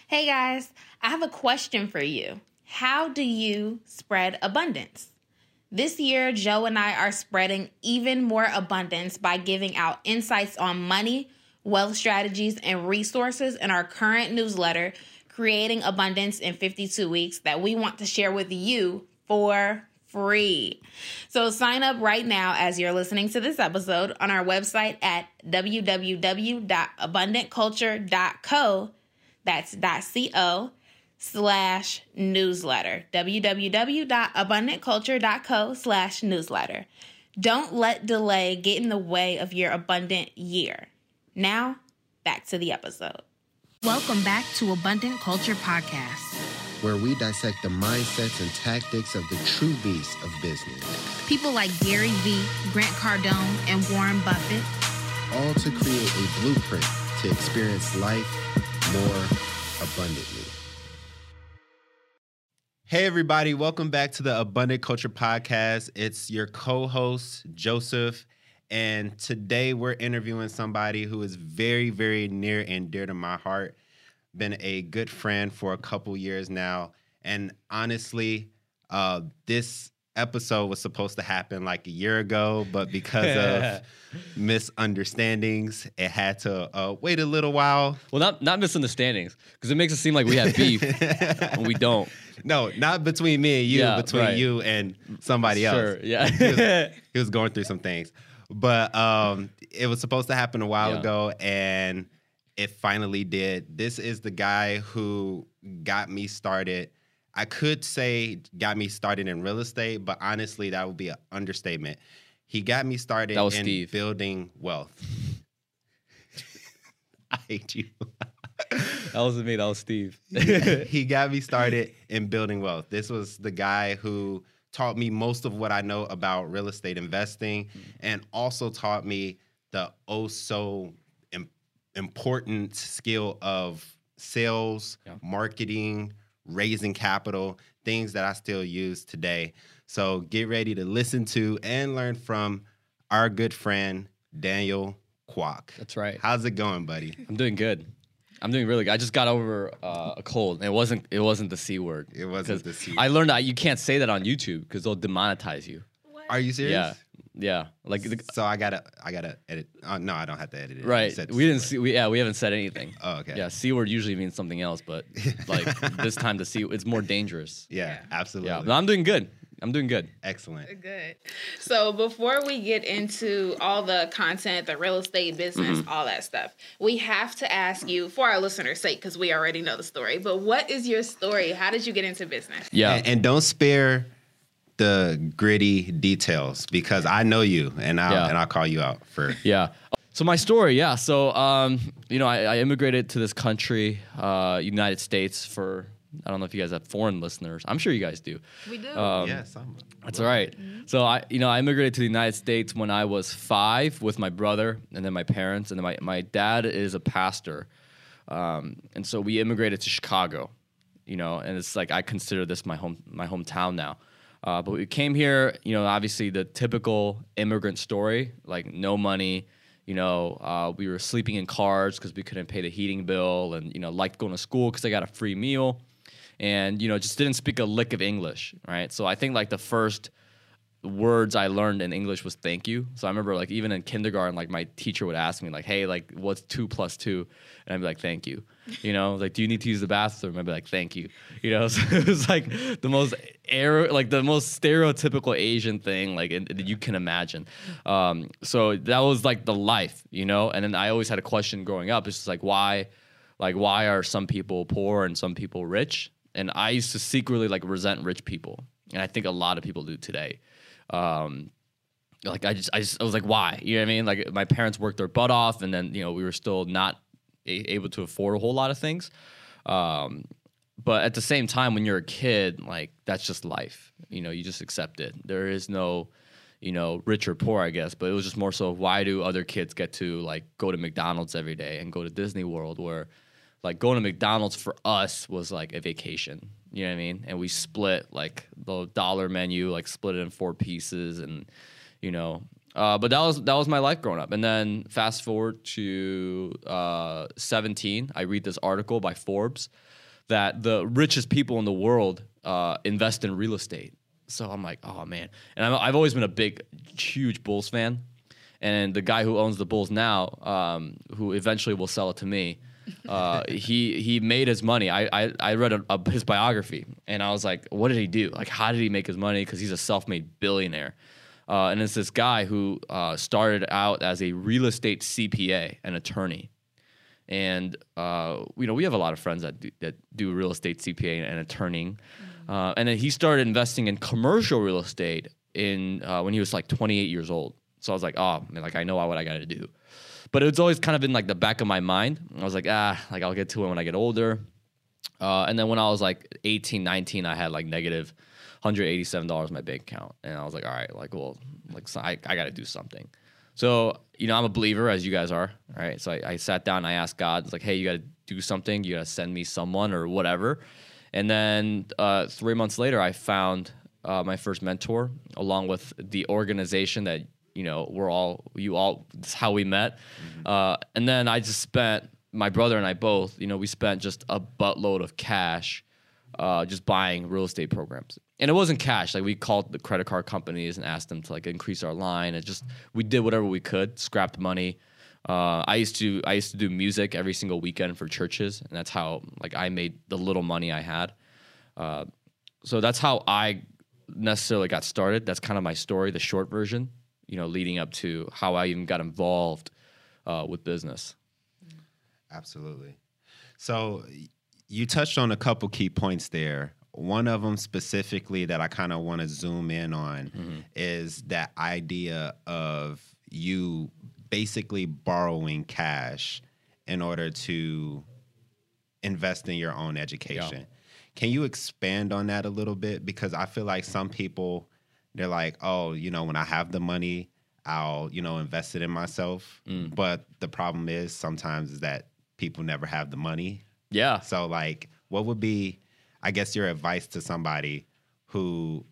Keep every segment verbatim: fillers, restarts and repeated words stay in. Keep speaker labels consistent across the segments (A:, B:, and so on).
A: Hey guys, I have a question for you. How do you spread abundance? This year, Joe and I are spreading even more abundance by giving out insights on money, wealth strategies, and resources in our current newsletter, Creating Abundance in fifty-two Weeks, that we want to share with you for free. So sign up right now as you're listening to this episode on our website at w w w dot abundant culture dot co. That's .co slash newsletter. w w w dot abundant culture dot co slash newsletter. Don't let delay get in the way of your abundant year. Now, back to the episode. Welcome back to Abundant Culture Podcast,
B: where we dissect the mindsets and tactics of the true beasts of business.
A: People like Gary Vee, Grant Cardone, and Warren Buffett.
B: All to create a blueprint to experience life more abundantly. Hey everybody, welcome back to the Abundant Culture Podcast. It's your co-host, Joseph, and today we're interviewing somebody who is very, very near and dear to my heart. Been a good friend for a couple years now, and honestly, uh, this episode was supposed to happen like a year ago, but because of misunderstandings, it had to uh, wait a little while.
C: Well, not not misunderstandings, because it makes it seem like we have beef, and we don't.
B: No, not between me and you,
C: Yeah,
B: between
C: right.
B: you and somebody
C: Sure,
B: else.
C: yeah.
B: he, was, he was going through some things. But um, it was supposed to happen a while
C: Yeah.
B: ago, and it finally did. This is the guy who got me started. I could say got me started in real estate, but honestly, that would be an understatement. He got me started
C: That was
B: in
C: Steve.
B: building wealth. I hate you.
C: That wasn't me. That was Steve.
B: He got me started in building wealth. This was the guy who taught me most of what I know about real estate investing, and also taught me the oh so im- important skill of sales,
C: Yeah.
B: marketing, raising capital, things that I still use today. So get ready to listen to and learn from our good friend, Daniel Kwok.
C: That's right.
B: How's it going, buddy?
C: I'm doing good. I'm doing really good. I just got over uh, a cold. And it wasn't. It wasn't the C word.
B: It wasn't
C: 'Cause
B: the C
C: I
B: word.
C: learned that you can't say that on YouTube because they'll demonetize you.
B: Are you serious?
C: Yeah, yeah. Like the,
B: So I gotta, I gotta edit. Uh, no, I don't have to edit it. You
C: right.
B: said
C: We didn't
B: C
C: see. We, yeah, we haven't said anything.
B: Oh, okay.
C: Yeah, C word usually means something else, but like this time the C, it's more dangerous.
B: Yeah,
A: Yeah.
B: absolutely.
C: Yeah, but I'm doing good. I'm doing good.
B: Excellent.
A: Good. So before we get into all the content, the real estate business, all that stuff, we have to ask you, for our listeners' sake, because we already know the story, but what is your story? How did you get into business?
C: Yeah.
B: And, and don't spare the gritty details, because I know you, and I'll
C: Yeah.
B: and I'll call you out for.
C: Yeah. So my story, yeah. So, um, you know, I, I immigrated to this country, uh, United States, for, I don't know if you guys have foreign listeners. I'm sure you guys do.
A: We do.
C: Um,
B: Yes, I'm.
C: That's all right. So I, you know, I immigrated to the United States when I was five with my brother and then my parents, and then my, my dad is a pastor. Um, and so we immigrated to Chicago, you know, and it's like, I consider this my home, my hometown now. Uh, but we came here, you know, obviously the typical immigrant story, like no money, you know, uh, we were sleeping in cars because we couldn't pay the heating bill, and, you know, liked going to school because I got a free meal, and, you know, just didn't speak a lick of English, right? So I think like the first words I learned in English was thank you. So I remember like even in kindergarten, like my teacher would ask me like, hey, like what's two plus two? And I'd be like, thank you. You know, like, do you need to use the bathroom? I'd be like, thank you. You know, so it was like the most air, like the most stereotypical Asian thing like it, it- you can imagine. Um, so that was like the life, you know? And then I always had a question growing up. It's just like, why, like, why are some people poor and some people rich? And I used to secretly like resent rich people. And I think a lot of people do today. Um, like I just, I just, I was like, why? You know what I mean? Like my parents worked their butt off, and then, you know, we were still not a- able to afford a whole lot of things. Um, but at the same time, when you're a kid, like that's just life. You know, you just accept it. There is no, you know, rich or poor, I guess. But it was just more so, why do other kids get to like go to McDonald's every day and go to Disney World, where like going to McDonald's for us was like a vacation. You know what I mean? And we split like the dollar menu, like split it in four pieces, and, you know, Uh, but that was that was my life growing up. And then fast forward to uh, seventeen, I read this article by Forbes that the richest people in the world uh, invest in real estate. So I'm like, oh man. And I'm, I've always been a big, huge Bulls fan. And the guy who owns the Bulls now, um, who eventually will sell it to me, uh, he he made his money. I I, I read a, a, his biography, and I was like, what did he do? Like, how did he make his money? Because he's a self-made billionaire. Uh, and it's this guy who uh, started out as a real estate C P A, an attorney. And, uh, you know, we have a lot of friends that do, that do real estate C P A and attorneying. Mm-hmm. Uh, and then he started investing in commercial real estate in uh, when he was like twenty-eight years old. So I was like, oh, man, like I know what I got to do. But it's always kind of in like the back of my mind. I was like, ah, like I'll get to it when I get older. Uh, and then when I was like eighteen, nineteen, I had like negative one hundred eighty-seven dollars in my bank account. And I was like, all right, like, well, like so I, I got to do something. So, you know, I'm a believer, as you guys are, right? So I, I sat down and I asked God, it's like, hey, you got to do something. You got to send me someone or whatever. And then uh, three months later, I found uh, my first mentor, along with the organization that, you know, we're all, you all, that's how we met. Mm-hmm. Uh, and then I just spent, my brother and I both, you know, we spent just a buttload of cash uh, just buying real estate programs. And it wasn't cash. Like, we called the credit card companies and asked them to like increase our line. It just, we did whatever we could, scrapped money. Uh, I used to, I used to do music every single weekend for churches, and that's how like I made the little money I had. Uh, so that's how I necessarily got started. That's kind of my story, the short version, you know, leading up to how I even got involved uh, with business.
B: Absolutely. So you touched on a couple key points there. One of them specifically that I kind of want to zoom in on mm-hmm. is that idea of you basically borrowing cash in order to invest in your own education. Yeah. Can you expand on that a little bit? Because I feel like some people, they're like, oh, you know, when I have the money, I'll, you know, invest it in myself. Mm. But the problem is sometimes is that people never have the money.
C: Yeah.
B: So like, what would be, I guess, your advice to somebody who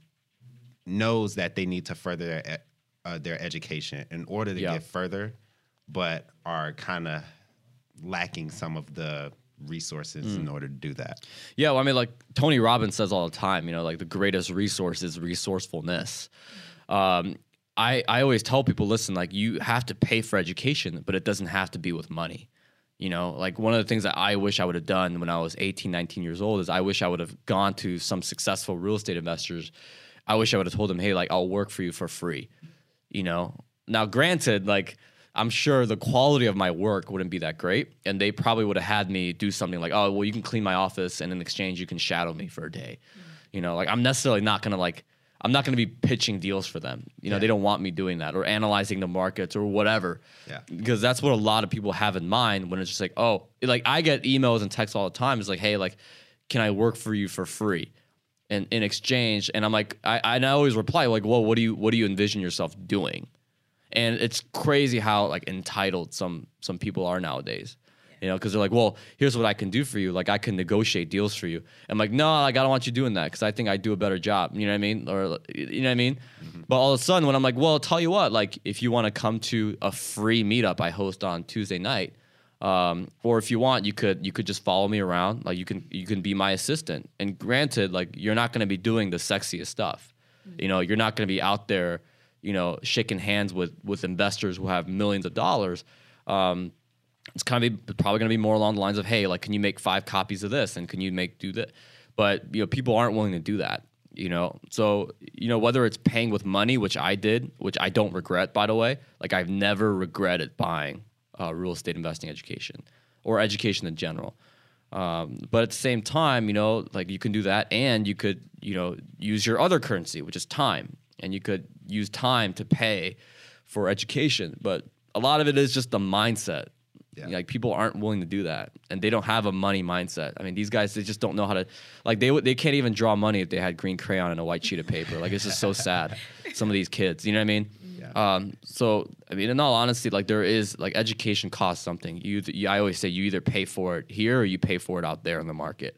B: knows that they need to further their, uh, their education in order to yeah. get further, but are kind of lacking some of the resources mm. in order to do that?
C: Yeah, well, I mean, like Tony Robbins says all the time, you know, like the greatest resource is resourcefulness. Um, I, I always tell people, listen, like you have to pay for education, but it doesn't have to be with money. You know, like one of the things that I wish I would have done when I was eighteen, nineteen years old is I wish I would have gone to some successful real estate investors. I wish I would have told them, hey, like I'll work for you for free. You know, now granted, like I'm sure the quality of my work wouldn't be that great. And they probably would have had me do something like, oh, well, you can clean my office and in exchange, you can shadow me for a day. Mm-hmm. You know, like I'm necessarily not going to like, I'm not going to be pitching deals for them. You know, yeah. they don't want me doing that or analyzing the markets or whatever. Yeah. Because that's what a lot of people have in mind when it's just like, oh, like I get emails and texts all the time. It's like, hey, like, can I work for you for free? And in exchange, and I'm like, I, I always reply like, well, what do you, what do you envision yourself doing? And it's crazy how like entitled some some people are nowadays. You know, because they're like, well, here's what I can do for you. Like, I can negotiate deals for you. I'm like, no, like, I don't want you doing that because I think I do a better job. You know what I mean? Or, you know what I mean? Mm-hmm. But all of a sudden, when I'm like, well, I'll tell you what, like, if you want to come to a free meetup I host on Tuesday night, um, or if you want, you could you could just follow me around. Like, you can you can be my assistant. And granted, like, you're not going to be doing the sexiest stuff. Mm-hmm. You know, you're not going to be out there, you know, shaking hands with with investors who have millions of dollars. Um, It's kind of be, probably going to be more along the lines of, hey, like, can you make five copies of this, and can you make do that? But you know, people aren't willing to do that. You know, so you know whether it's paying with money, which I did, which I don't regret, by the way. Like I've never regretted buying uh, real estate investing education or education in general. Um, but at the same time, you know, like you can do that, and you could, you know, use your other currency, which is time, and you could use time to pay for education. But a lot of it is just the mindset. Yeah. Like people aren't willing to do that, and they don't have a money mindset. I mean, these guys, they just don't know how to, like they they can't even draw money if they had green crayon and a white sheet of paper. Like it's just so sad. Some of these kids, you know what I mean? Yeah. Um, so I mean, in all honesty, like there is like education costs something. You, you, I always say you either pay for it here or you pay for it out there in the market,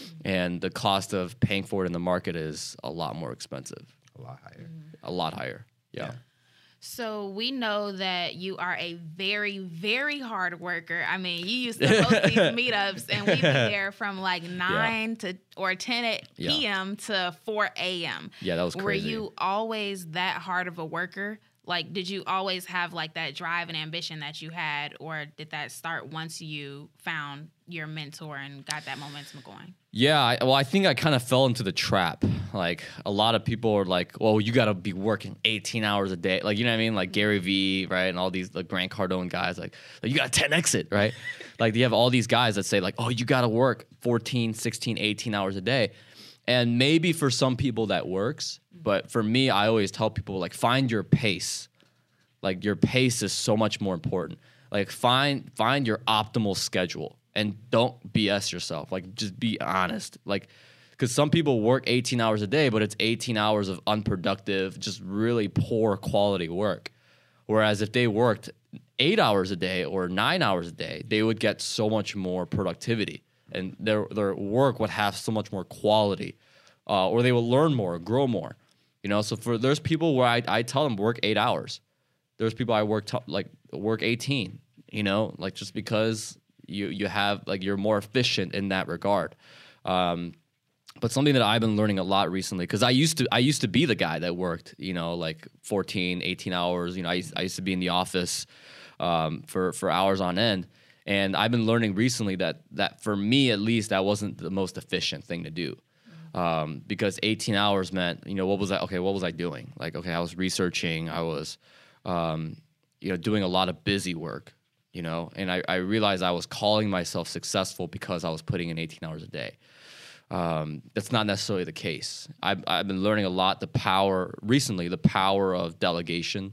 C: and the cost of paying for it in the market is a lot more expensive.
B: A lot higher.
C: A lot higher. Yeah. yeah.
A: So we know that you are a very, very hard worker. I mean, you used to host these meetups, and we'd be there from like nine yeah. to or ten p.m. Yeah. to four a.m.
C: Yeah, that was crazy.
A: Were you always that hard of a worker? Like, did you always have like that drive and ambition that you had, or did that start once you found your mentor and got that momentum going?
C: Yeah, I, well, I think I kind of fell into the trap. Like, a lot of people are like, well, you got to be working eighteen hours a day. Like, you know what I mean? Like Gary Vee, right? And all these like Grant Cardone guys, like, like you got to ten X it, right? Like, you have all these guys that say like, oh, you got to work fourteen, sixteen, eighteen hours a day. And maybe for some people that works. But for me, I always tell people, like, find your pace. Like, your pace is so much more important. Like, find find your optimal schedule. And don't B S yourself. Like, just be honest. Like, because some people work eighteen hours a day, but it's eighteen hours of unproductive, just really poor quality work. Whereas if they worked eight hours a day or nine hours a day, they would get so much more productivity. And their their work would have so much more quality. Uh, or they will learn more, grow more. You know, so for there's people where I, I tell them work eight hours. There's people I work t- like work eighteen, you know, like just because you you have like you're more efficient in that regard. Um, but something that I've been learning a lot recently, because I used to I used to be the guy that worked, you know, like fourteen, eighteen hours. You know, I used, I used to be in the office um, for for hours on end. And I've been learning recently that that for me at least that wasn't the most efficient thing to do. Um, because eighteen hours meant, you know, what was I, okay, what was I doing? Like, okay, I was researching, I was, um, you know, doing a lot of busy work, you know, and I, I realized I was calling myself successful because I was putting in eighteen hours a day. Um, that's not necessarily the case. I've, I've been learning a lot, the power, recently, the power of delegation,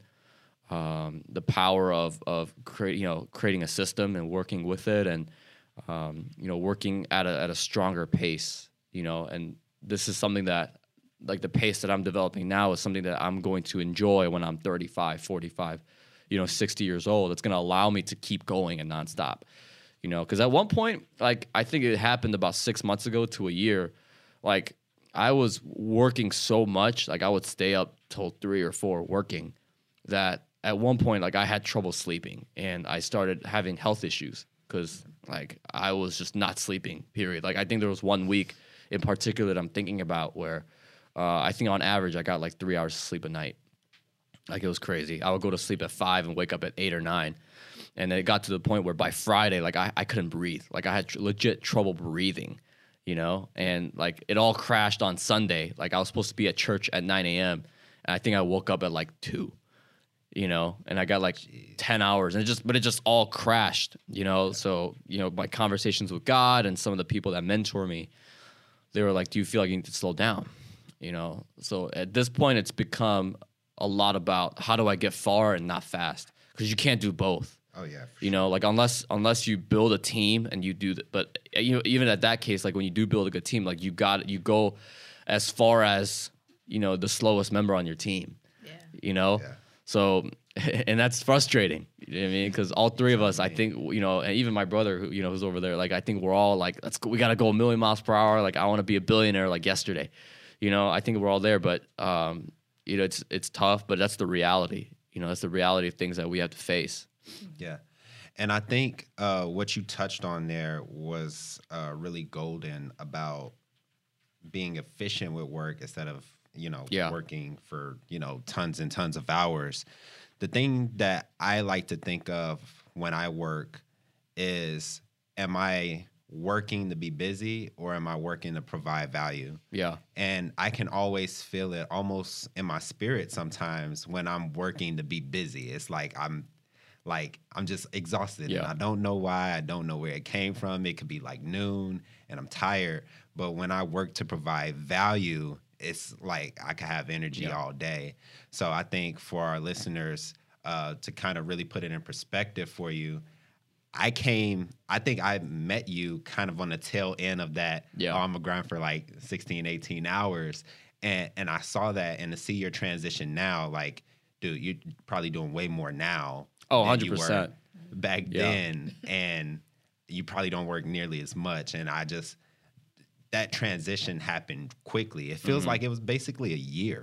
C: um, the power of, of create, you know, creating a system and working with it and, um, you know, working at a, at a stronger pace, you know, and this is something that, like the pace that I'm developing now is something that I'm going to enjoy when I'm thirty-five, forty-five, you know, sixty years old. It's going to allow me to keep going and nonstop, you know, because at one point, like, I think it happened about six months ago to a year, like, I was working so much, like, I would stay up till three or four working, that at one point, like, I had trouble sleeping, and I started having health issues because, like, I was just not sleeping, period. Like, I think there was one week in particular that I'm thinking about where uh, I think on average I got like three hours of sleep a night. Like, it was crazy. I would go to sleep at five and wake up at eight or nine. And then it got to the point where by Friday, like I, I couldn't breathe. Like I had tr- legit trouble breathing, you know? And like it all crashed on Sunday. Like I was supposed to be at church at nine a.m. and I think I woke up at like two, you know? And I got like Jeez. ten hours and it just, but it just all crashed, you know? So, you know, my conversations with God and some of the people that mentor me, they were like, do you feel like you need to slow down? You know? So at this point, it's become a lot about how do I get far and not fast? Because you can't do both.
B: Oh yeah,
C: you know, like unless unless you build a team and you do that, but you know, even at that case, like when you do build a good team, like you got you go as far as you know the slowest member on your team. Yeah. You know, yeah. So and that's frustrating. You know what I mean? Because all three of us, I think, you know, and even my brother, who you know, who's over there, like I think we're all like, let's go, we got to go a million miles per hour. Like I want to be a billionaire like yesterday. You know, I think we're all there, but um, you know, it's it's tough, but that's the reality. You know, that's the reality of things that we have to face.
B: Yeah. And I think uh, what you touched on there was uh, really golden about being efficient with work instead of, you know, yeah. working for, you know, tons and tons of hours. The thing that I like to think of when I work is, am I working to be busy or am I working to provide value?
C: Yeah.
B: And I can always feel it almost in my spirit sometimes when I'm working to be busy. It's like I'm like I'm just exhausted yeah. and I don't know why. I don't know where it came from. It could be like noon and I'm tired. But when I work to provide value, it's like I can have energy yeah. all day. So I think for our listeners uh, to kind of really put it in perspective for you, I came, I think I met you kind of on the tail end of that. Yeah. Oh, I'm going to grind for like sixteen, eighteen hours. And and I saw that and to see your transition now, like, dude, you're probably doing way more now.
C: Oh, one hundred percent.
B: You were back yeah. then. And you probably don't work nearly as much. And I just, that transition happened quickly. It feels mm-hmm. like it was basically a year.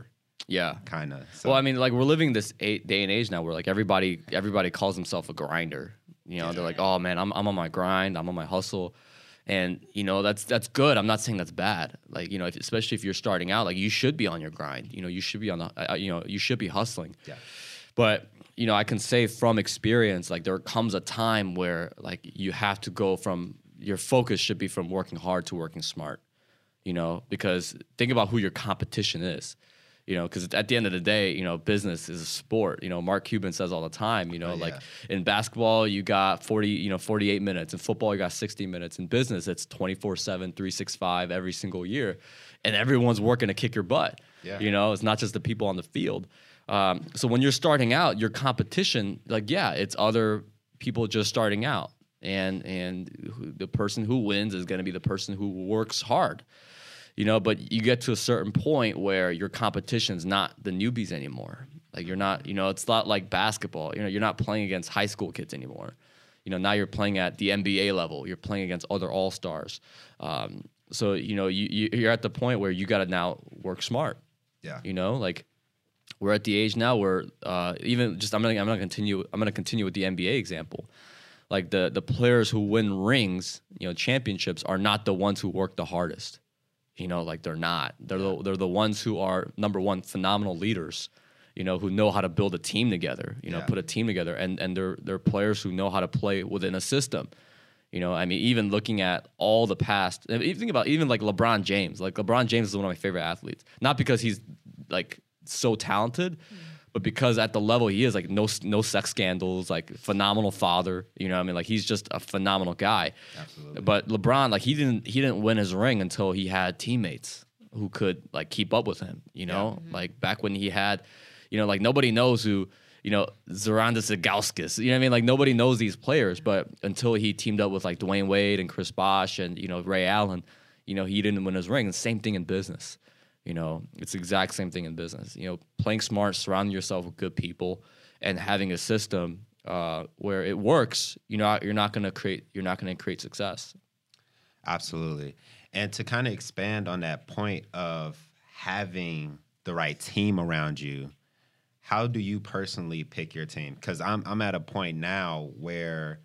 C: Yeah.
B: kind of. So.
C: Well, I mean, like we're living this eight day and age now where like everybody everybody calls himself a grinder. You know,
B: Yeah.
C: they're like, oh man, I'm I'm on my grind, I'm on my hustle, and you know that's that's good. I'm not saying that's bad. Like you know, if, especially if you're starting out, like you should be on your grind. You know, you should be on the uh, you know you should be hustling.
B: Yeah.
C: But you know, I can say from experience, like there comes a time where like you have to go from your focus should be from working hard to working smart. You know, because think about who your competition is. You know, because at the end of the day, you know, business is a sport. You know, Mark Cuban says all the time, you know,
B: Oh, yeah.
C: like in basketball, you got forty, you know, forty-eight minutes. In football, you got sixty minutes. In business, it's twenty-four seven, three sixty-five every single year. And everyone's working to kick your butt.
B: Yeah.
C: You know, it's not just the people on the field. Um, so when you're starting out, your competition, like, yeah, it's other people just starting out. And, and who, the person who wins is going to be the person who works hard. You know, but you get to a certain point where your competition's not the newbies anymore. Like you're not, you know, it's not like basketball. You know, you're not playing against high school kids anymore. You know, now you're playing at the N B A level. You're playing against other all-stars. Um, so, you know, you, you, you're at the point where you got to now work smart.
B: Yeah.
C: You know, like we're at the age now where uh, even just I'm gonna I'm gonna continue I'm gonna continue with the N B A example. Like the the players who win rings, you know, championships are not the ones who work the hardest. You know, like they're not. They're the, they're the ones who are, number one, phenomenal leaders, you know, who know how to build a team together, you know,
B: Yeah.
C: put a team together. And, and they're, they're players who know how to play within a system. You know, I mean, even looking at all the past, even think about even like LeBron James. Like LeBron James is one of my favorite athletes. Not because he's like so talented, but because at the level he is, like no no sex scandals, like phenomenal father. You know what I mean? Like he's just a phenomenal guy.
B: Absolutely.
C: But LeBron, like he didn't he didn't win his ring until he had teammates who could like keep up with him. You know,
A: Yeah.
C: like back when he had, you know, like nobody knows who, you know, Zorandas Zagauskas. You know what I mean? Like nobody knows these players, but until he teamed up with like Dwayne Wade and Chris Bosh and you know Ray Allen, you know, he didn't win his ring. And same thing in business. You know, it's the exact same thing in business. You know, playing smart, surrounding yourself with good people, and having a system uh, where it works. You know, you're not going to create. You're not going to create success.
B: Absolutely. And to kind of expand on that point of having the right team around you, how do you personally pick your team? Because I'm I'm at a point now where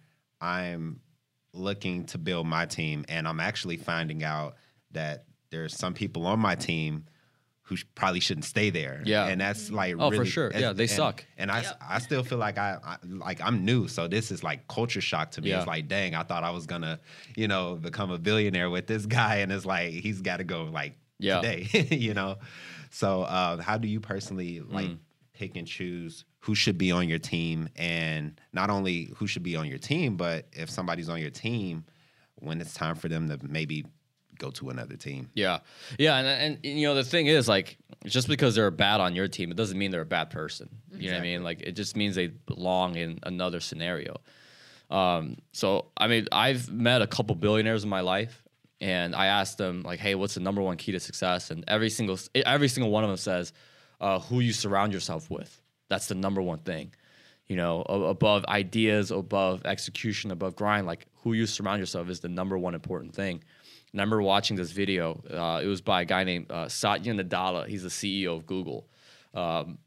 B: I'm looking to build my team, and I'm actually finding out that there's some people on my team who sh- probably shouldn't stay there.
C: Yeah.
B: And that's like
C: Oh, for
B: really,
C: sure.
B: and-
C: Yeah, they
B: and-
C: suck.
B: And I,
A: Yep.
B: I still feel like I, I like I'm new, so this is like culture shock to me.
C: Yeah.
B: It's like, dang, I thought I was gonna, you know, become a billionaire with this guy, and it's like he's got to go like
C: Yeah.
B: today, you know. So uh, how do you personally like
C: Mm.
B: pick and choose who should be on your team, and not only who should be on your team, but if somebody's on your team, when it's time for them to maybe go to another team?
C: Yeah, yeah, and, and you know the thing is, like, just because they're bad on your team, it doesn't mean they're a bad person. You know what I mean? Like, it just means they belong in another scenario. Um, so, I mean, I've met a couple billionaires in my life, and I asked them, like, "Hey, what's the number one key to success?" And every single every single one of them says, uh, "Who you surround yourself with. That's the number one thing." You know, a- above ideas, above execution, above grind, like who you surround yourself is the number one important thing. And I remember watching this video. Uh, it was by a guy named uh, Satya Nadella. He's the C E O of Google. Um,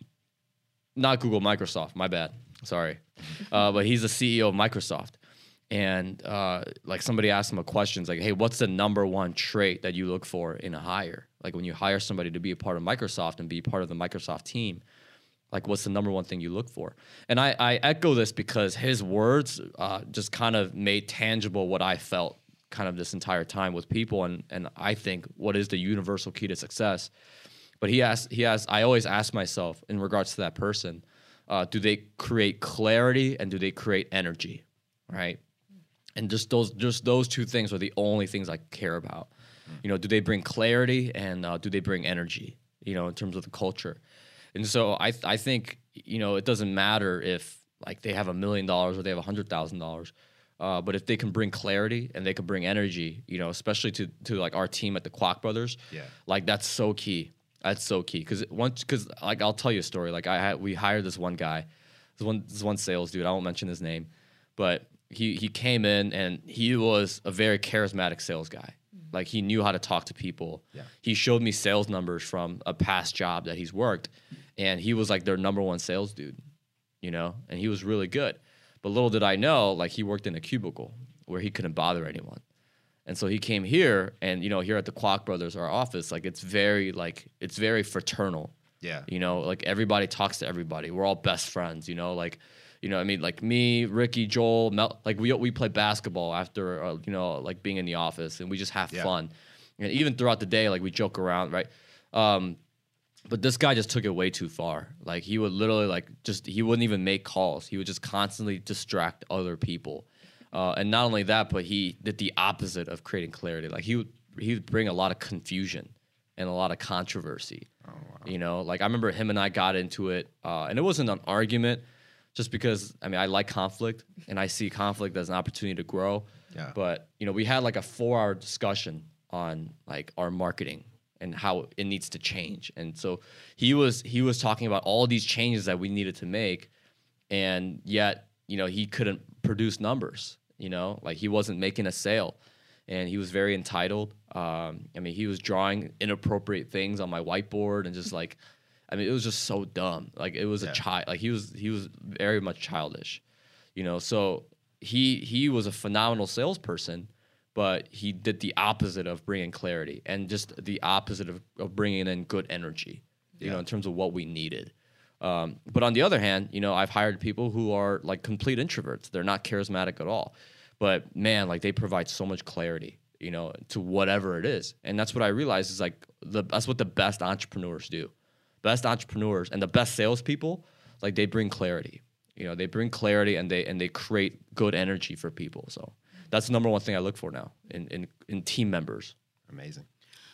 C: not Google, Microsoft. My bad. Sorry. Uh, but he's the C E O of Microsoft. And uh, like somebody asked him a question, it's like, hey, what's the number one trait that you look for in a hire? Like when you hire somebody to be a part of Microsoft and be part of the Microsoft team, like what's the number one thing you look for? And I, I echo this because his words uh, just kind of made tangible what I felt kind of this entire time with people, and and I think what is the universal key to success. But he asked, he asked, I always ask myself in regards to that person, uh, do they create clarity and do they create energy, right? And just those just those two things are the only things I care about. You know, do they bring clarity and uh, do they bring energy? You know, in terms of the culture. And so I I think you know it doesn't matter if like they have a million dollars or they have a hundred thousand dollars. Uh, but if they can bring clarity and they can bring energy, you know, especially to, to like our team at the Kwok Brothers,
B: Yeah.
C: like that's so key. That's so key because once, because like I'll tell you a story. Like I had, we hired this one guy, this one, this one sales dude. I won't mention his name, but he he came in and he was a very charismatic sales guy. Like he knew how to talk to people.
B: Yeah.
C: He showed me sales numbers from a past job that he's worked, and he was like their number one sales dude, you know, and he was really good. But little did I know, like he worked in a cubicle where he couldn't bother anyone. And so he came here, and, you know, here at the Kwok Brothers, our office, like it's very, like, it's very fraternal.
B: Yeah.
C: You know, like everybody talks to everybody. We're all best friends, you know, like, you know, I mean, like me, Ricky, Joel, Mel, like we we play basketball after, uh, you know, like being in the office, and we just have
B: Yeah.
C: fun. And even throughout the day, like we joke around, right? Um, but this guy just took it way too far. Like he would literally like just, he wouldn't even make calls. He would just constantly distract other people. Uh, and not only that, but he did the opposite of creating clarity. Like he would, he would bring a lot of confusion and a lot of controversy.
B: Oh, wow.
C: You know, like I remember him and I got into it, uh, and it wasn't an argument, just because I mean I like conflict and I see conflict as an opportunity to grow.
B: Yeah.
C: But you know, we had like a four-hour discussion on like our marketing and how it needs to change. And so he was he was talking about all these changes that we needed to make, and yet you know he couldn't produce numbers. You know, like he wasn't making a sale, and he was very entitled. Um, I mean, he was drawing inappropriate things on my whiteboard and just like, I mean, it was just so dumb. Like it was
B: Yeah.
C: a child. Like he was he was very much childish. You know, so he he was a phenomenal salesperson, but he did the opposite of bringing clarity and just the opposite of, of bringing in good energy. You
B: Yeah.
C: know, in terms of what we needed. Um, but on the other hand, you know, I've hired people who are like complete introverts. They're not charismatic at all. But man, like they provide so much clarity, you know, to whatever it is. And that's what I realized is like the that's what the best entrepreneurs do. Best entrepreneurs and the best salespeople, like they bring clarity. You know, they bring clarity and they and they create good energy for people. So that's the number one thing I look for now in in, in team members.
B: Amazing.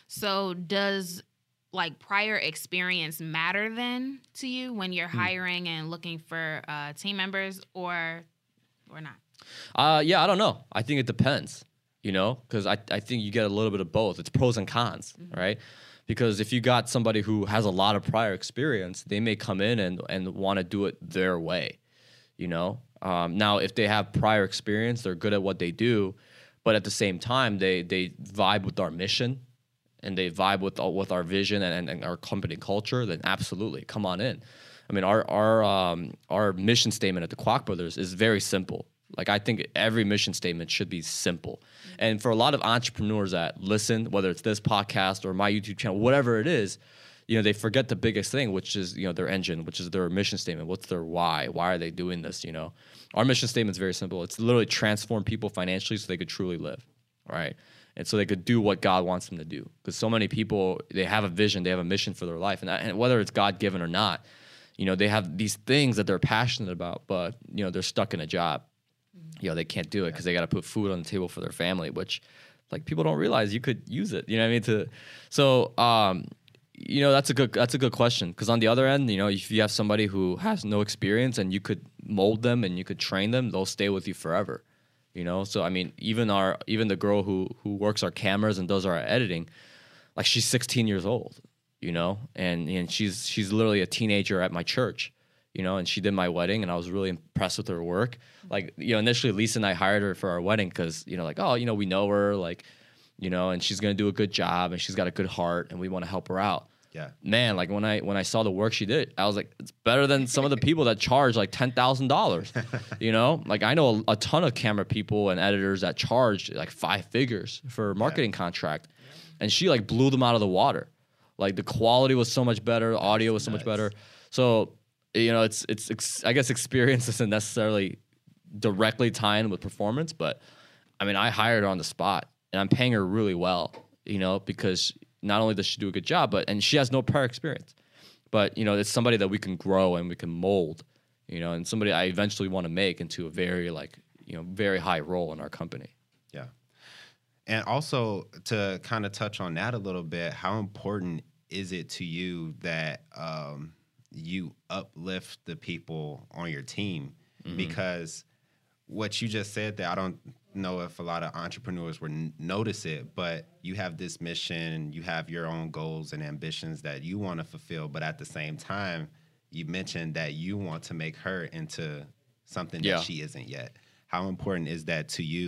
A: So does like prior experience matter then to you when you're hiring and looking for uh, team members, or or not?
C: Uh, yeah, I don't know. I think it depends, you know, because I, I think you get a little bit of both. It's pros and cons, mm-hmm. right? Because if you got somebody who has a lot of prior experience, they may come in and, and want to do it their way, you know? Um, now, if they have prior experience, they're good at what they do, but at the same time, they they vibe with our mission and they vibe with with our vision and, and our company culture, then absolutely, come on in. I mean, our our um, our mission statement at the Kwok Brothers is very simple. Like, I think every mission statement should be simple. And for a lot of entrepreneurs that listen, whether it's this podcast or my YouTube channel, whatever it is, you know, they forget the biggest thing, which is, you know, their engine, which is their mission statement. What's their why? Why are they doing this, you know? Our mission statement is very simple. It's literally transform people financially so they could truly live, right? And so they could do what God wants them to do. Because so many people, they have a vision, they have a mission for their life. And, that, and whether it's God-given or not, you know, they have these things that they're passionate about, but, you know, they're stuck in a job. You know, they can't do it because they got to put food on the table for their family, which, like, people don't realize you could use it. You know what I mean? To so, um, you know, that's a good that's a good question. Because on the other end, you know, if you have somebody who has no experience and you could mold them and you could train them, they'll stay with you forever. You know, so I mean, even our even the girl who who works our cameras and does our editing, like she's sixteen years old. You know, and and she's she's literally a teenager at my church. You know, and she did my wedding, and I was really impressed with her work. Like, you know, initially Lisa and I hired her for our wedding because, you know, like, oh, you know, we know her, like, you know, and she's gonna do a good job, and she's got a good heart, and we want to help her out.
B: Yeah,
C: man, like when I when I saw the work she did, I was like, it's better than some of the people that charge like ten thousand dollars. You know, like I know a, a ton of camera people and editors that charge like five figures for a marketing yeah. contract, and she like blew them out of the water. Like the quality was so much better, the audio was so
B: Nuts.
C: much better. So, you know, it's it's ex- I guess experience isn't necessarily directly tied in with performance, but I mean, I hired her on the spot, and I'm paying her really well, you know, because not only does she do a good job, but and she has no prior experience, but you know, it's somebody that we can grow and we can mold, you know, and somebody I eventually want to make into a very like you know very high role in our company.
B: Yeah, and also to kind of touch on that a little bit, how important is it to you that um, you uplift the people on your team? Mm-hmm. Because what you just said there, I don't know if a lot of entrepreneurs would n- notice it, but you have this mission, you have your own goals and ambitions that you want to fulfill, but at the same time, you mentioned that you want to make her into something
C: yeah.
B: that she isn't yet. How important is that to you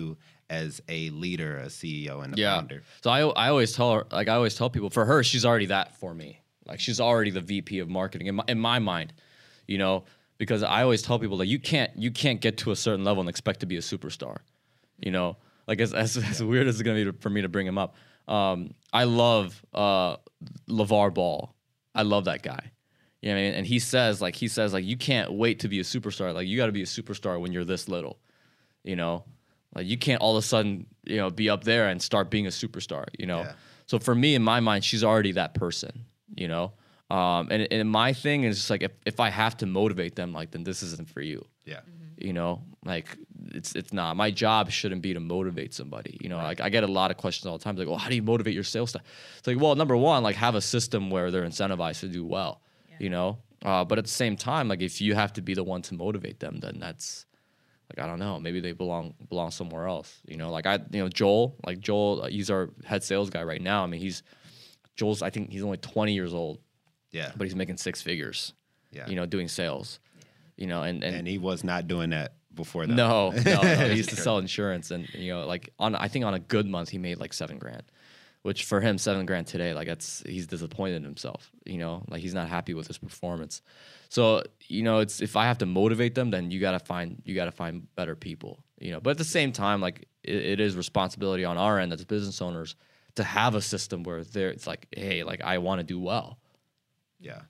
B: as a leader, a C E O, and a
C: Yeah.
B: founder?
C: So I I always tell her, like I always tell people, for her, she's already that for me. Like she's already the V P of marketing in my, in my mind, you know, because I always tell people that you can't you can't get to a certain level and expect to be a superstar, you know. Like as as, as weird as it's gonna be to, for me to bring him up, um, I love uh, LeVar Ball. I love that guy. You know what I mean? And he says like he says like you can't wait to be a superstar. Like you got to be a superstar when you're this little, you know. Like you can't all of a sudden you know be up there and start being a superstar. You know.
B: Yeah.
C: So for me, in my mind, she's already that person. You know. Um, and, and my thing is just like if, if I have to motivate them, like then this isn't for you.
B: Yeah.
C: You know, like it's it's not. My job shouldn't be to motivate somebody. You know,
B: Right.
C: like I get a lot of questions all the time. Like, well, how do you motivate your sales staff? It's like, well, number one, like have a system where they're incentivized to do well.
A: Yeah.
C: You know, uh, but at the same time, like if you have to be the one to motivate them, then that's like I don't know. Maybe they belong belong somewhere else. You know, like I, you know, Joel, like Joel, uh, he's our head sales guy right now. I mean, he's Joel's. I think he's only twenty years old,
B: Yeah.
C: but he's making six figures.
B: Yeah.
C: You know, doing sales. You know, and and,
B: And he was not doing that before that.
C: no, no, no. He used to sell insurance, and you know, like on I think on a good month he made like seven grand, which for him seven grand today, like that's he's disappointed in himself. You know, like he's not happy with his performance. So you know, it's if I have to motivate them, then you gotta find you gotta find better people. You know, but at the same time, like it, it is responsibility on our end as business owners to have a system where there it's like, hey, like I want to do well.
B: Yeah.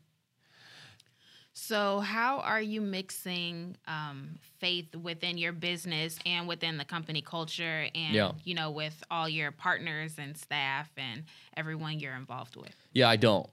A: So, how are you mixing um, faith within your business and within the company culture, and
C: Yeah.
A: you know, with all your partners and staff and everyone you're involved with?
C: Yeah, I don't.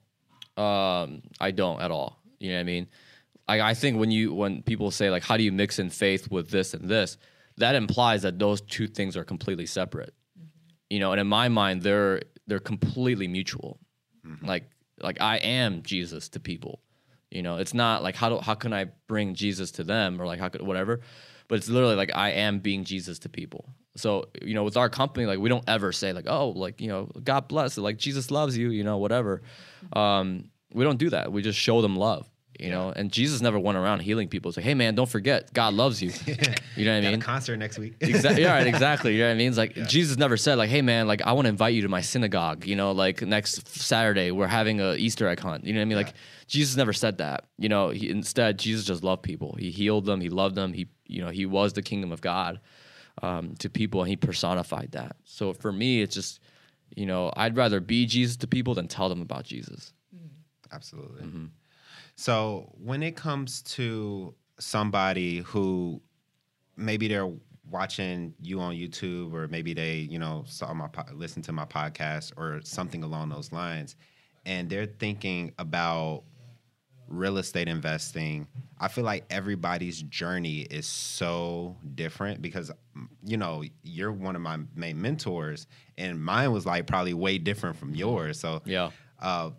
C: Um, I don't at all. You know what I mean? I, I think when you when people say like, how do you mix in faith with this and this, that implies that those two things are completely separate. Mm-hmm. You know, and in my mind, they're they're completely mutual. Mm-hmm. Like like I am Jesus to people. You know, it's not like how do how can I bring Jesus to them or like how could whatever, but it's literally like I am being Jesus to people. So you know, with our company, like we don't ever say like, oh, like you know, God bless, like Jesus loves you, you know, whatever. Um, we don't do that. We just show them love, you
B: Yeah.
C: know. And Jesus never went around healing people. It's like, hey man, don't forget, God loves you. You know what I
B: Got
C: mean?
B: a concert next week.
C: Exactly. Yeah, right, exactly. You know what I mean? It's like
B: Yeah.
C: Jesus never said like, "Hey man, like I want to invite you to my synagogue." You know, like next Saturday we're having a Easter egg hunt. You know what I mean?
B: Yeah.
C: Like Jesus never said that. You know, he, instead Jesus just loved people. He healed them. He loved them. He, you know, he was the kingdom of God um, to people, and he personified that. So for me, it's just, you know, I'd rather be Jesus to people than tell them about Jesus.
B: Absolutely.
C: Mm-hmm.
B: So when it comes to somebody who maybe they're watching you on YouTube, or maybe they, you know, saw my po- listen to my podcast or something along those lines, and they're thinking about real estate investing, I feel like everybody's journey is so different because, you know, you're one of my main mentors, and mine was like probably way different from yours. So
C: Yeah.
B: uh,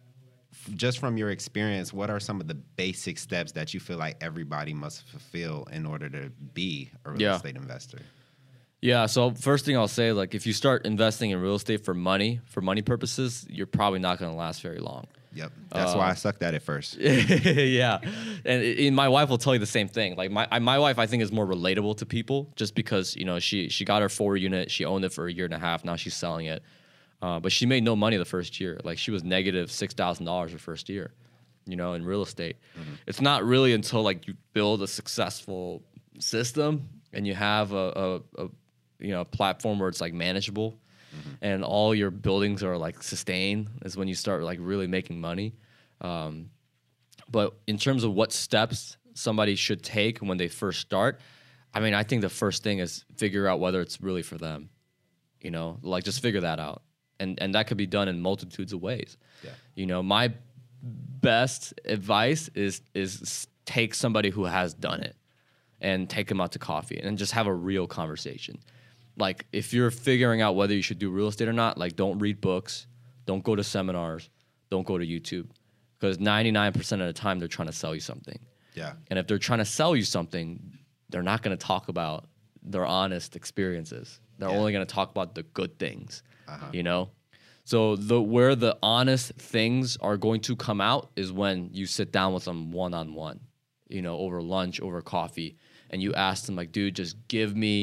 B: just from your experience, what are some of the basic steps that you feel like everybody must fulfill in order to be a real
C: Yeah.
B: estate investor?
C: Yeah. So first thing I'll say, like, if you start investing in real estate for money, for money purposes, you're probably not going to last very long.
B: Yep. That's
C: Uh,
B: why I sucked at it first.
C: Yeah, and, and my wife will tell you the same thing. Like my I- my wife, I think, is more relatable to people just because you know she she got her four unit, she owned it for a year and a half. Now she's selling it, uh, but she made no money the first year. Like she was negative six thousand dollars her first year, you know, in real estate. Mm-hmm. It's not really until like you build a successful system and you have a, a, a you know platform where it's like manageable. Mm-hmm. And all your buildings are like sustained is when you start like really making money. Um, but in terms of what steps somebody should take when they first start, I mean, I think the first thing is figure out whether it's really for them. You know, like just figure that out, and and that could be done in multitudes of ways.
B: Yeah.
C: You know, my best advice is is take somebody who has done it and take them out to coffee and just have a real conversation. Like, if you're figuring out whether you should do real estate or not, like, don't read books, don't go to seminars, don't go to YouTube. Because ninety-nine percent of the time, they're trying to sell you something.
B: Yeah.
C: And if they're trying to sell you something, they're not going to talk about their honest experiences. They're
B: Yeah.
C: only going to talk about the good things,
B: Uh-huh.
C: you know? So the where the honest things are going to come out is when you sit down with them one-on-one, you know, over lunch, over coffee, and you ask them, like, dude, just give me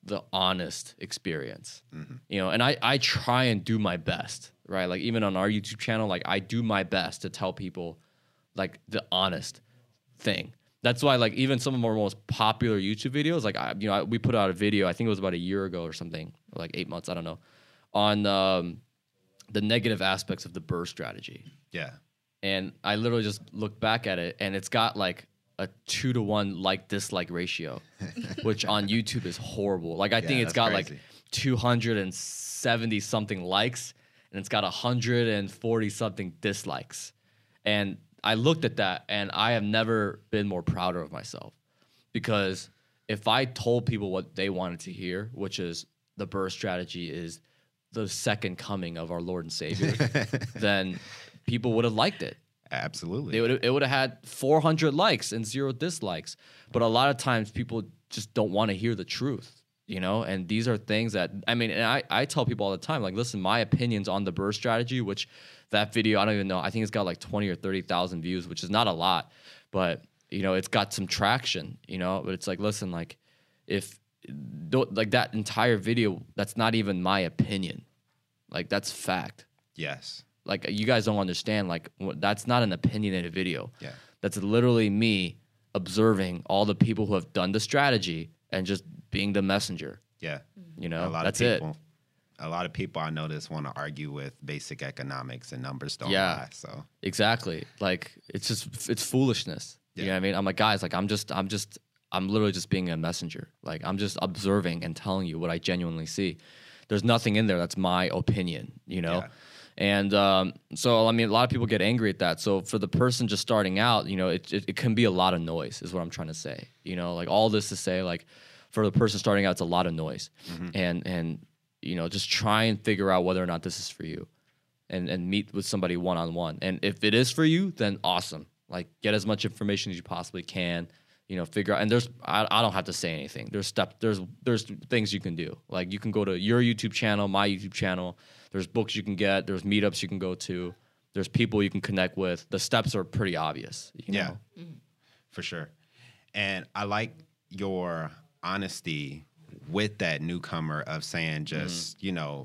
C: the honest experience, mm-hmm. you know, and I, I try and do my best, right? Like even on our YouTube channel, like I do my best to tell people like the honest thing. That's why like even some of our most popular YouTube videos, like I, you know, I, we put out a video, I think it was about a year ago or something, or like eight months, I don't know, on um, the negative aspects of the BRRRR strategy.
B: Yeah.
C: And I literally just look back at it, and it's got like a two to one like dislike ratio, which on YouTube is horrible. Like I yeah, think it's got crazy. Like two hundred seventy something likes, and it's got one hundred forty something dislikes. And I looked at that, and I have never been more prouder of myself, because if I told people what they wanted to hear, which is the BRRRR strategy is the second coming of our Lord and Savior, then people would have liked it.
B: Absolutely.
C: It would it would have had four hundred likes and zero dislikes. But a lot of times people just don't want to hear the truth, you know? And these are things that, I mean, and I, I tell people all the time, like, listen, my opinions on the BRRRR strategy, which that video, I don't even know, I think it's got like twenty or thirty thousand views, which is not a lot, but, you know, it's got some traction, you know? But it's like, listen, like, if, like that entire video, that's not even my opinion. Like, that's fact.
B: Yes.
C: Like, you guys don't understand, like, that's not an opinionated video.
B: Yeah.
C: That's literally me observing all the people who have done the strategy and just being the messenger.
B: Yeah.
C: You know,
B: a lot
C: that's
B: of people,
C: it.
B: A lot of people I notice want to argue with basic economics, and numbers don't
C: yeah,
B: lie. So
C: exactly. Like, it's just, it's foolishness.
B: Yeah.
C: You know what I mean? I'm like, guys, like, I'm just, I'm just, I'm literally just being a messenger. Like, I'm just observing and telling you what I genuinely see. There's nothing in there that's my opinion, you know?
B: Yeah.
C: And um, so, I mean, a lot of people get angry at that. So for the person just starting out, you know, it, it, it can be a lot of noise is what I'm trying to say. You know, like all this to say, like for the person starting out, it's a lot of noise. Mm-hmm. And, and you know, just try and figure out whether or not this is for you, and, and meet with somebody one-on-one. And if it is for you, then awesome. Like, get as much information as you possibly can. You know, figure out, and there's, I, I don't have to say anything. There's step, there's, there's things you can do. Like, you can go to your YouTube channel, my YouTube channel. There's books you can get. There's meetups you can go to. There's people you can connect with. The steps are pretty obvious. You know?
B: Yeah, mm-hmm. for sure. And I like your honesty with that newcomer of saying just, mm-hmm. you know,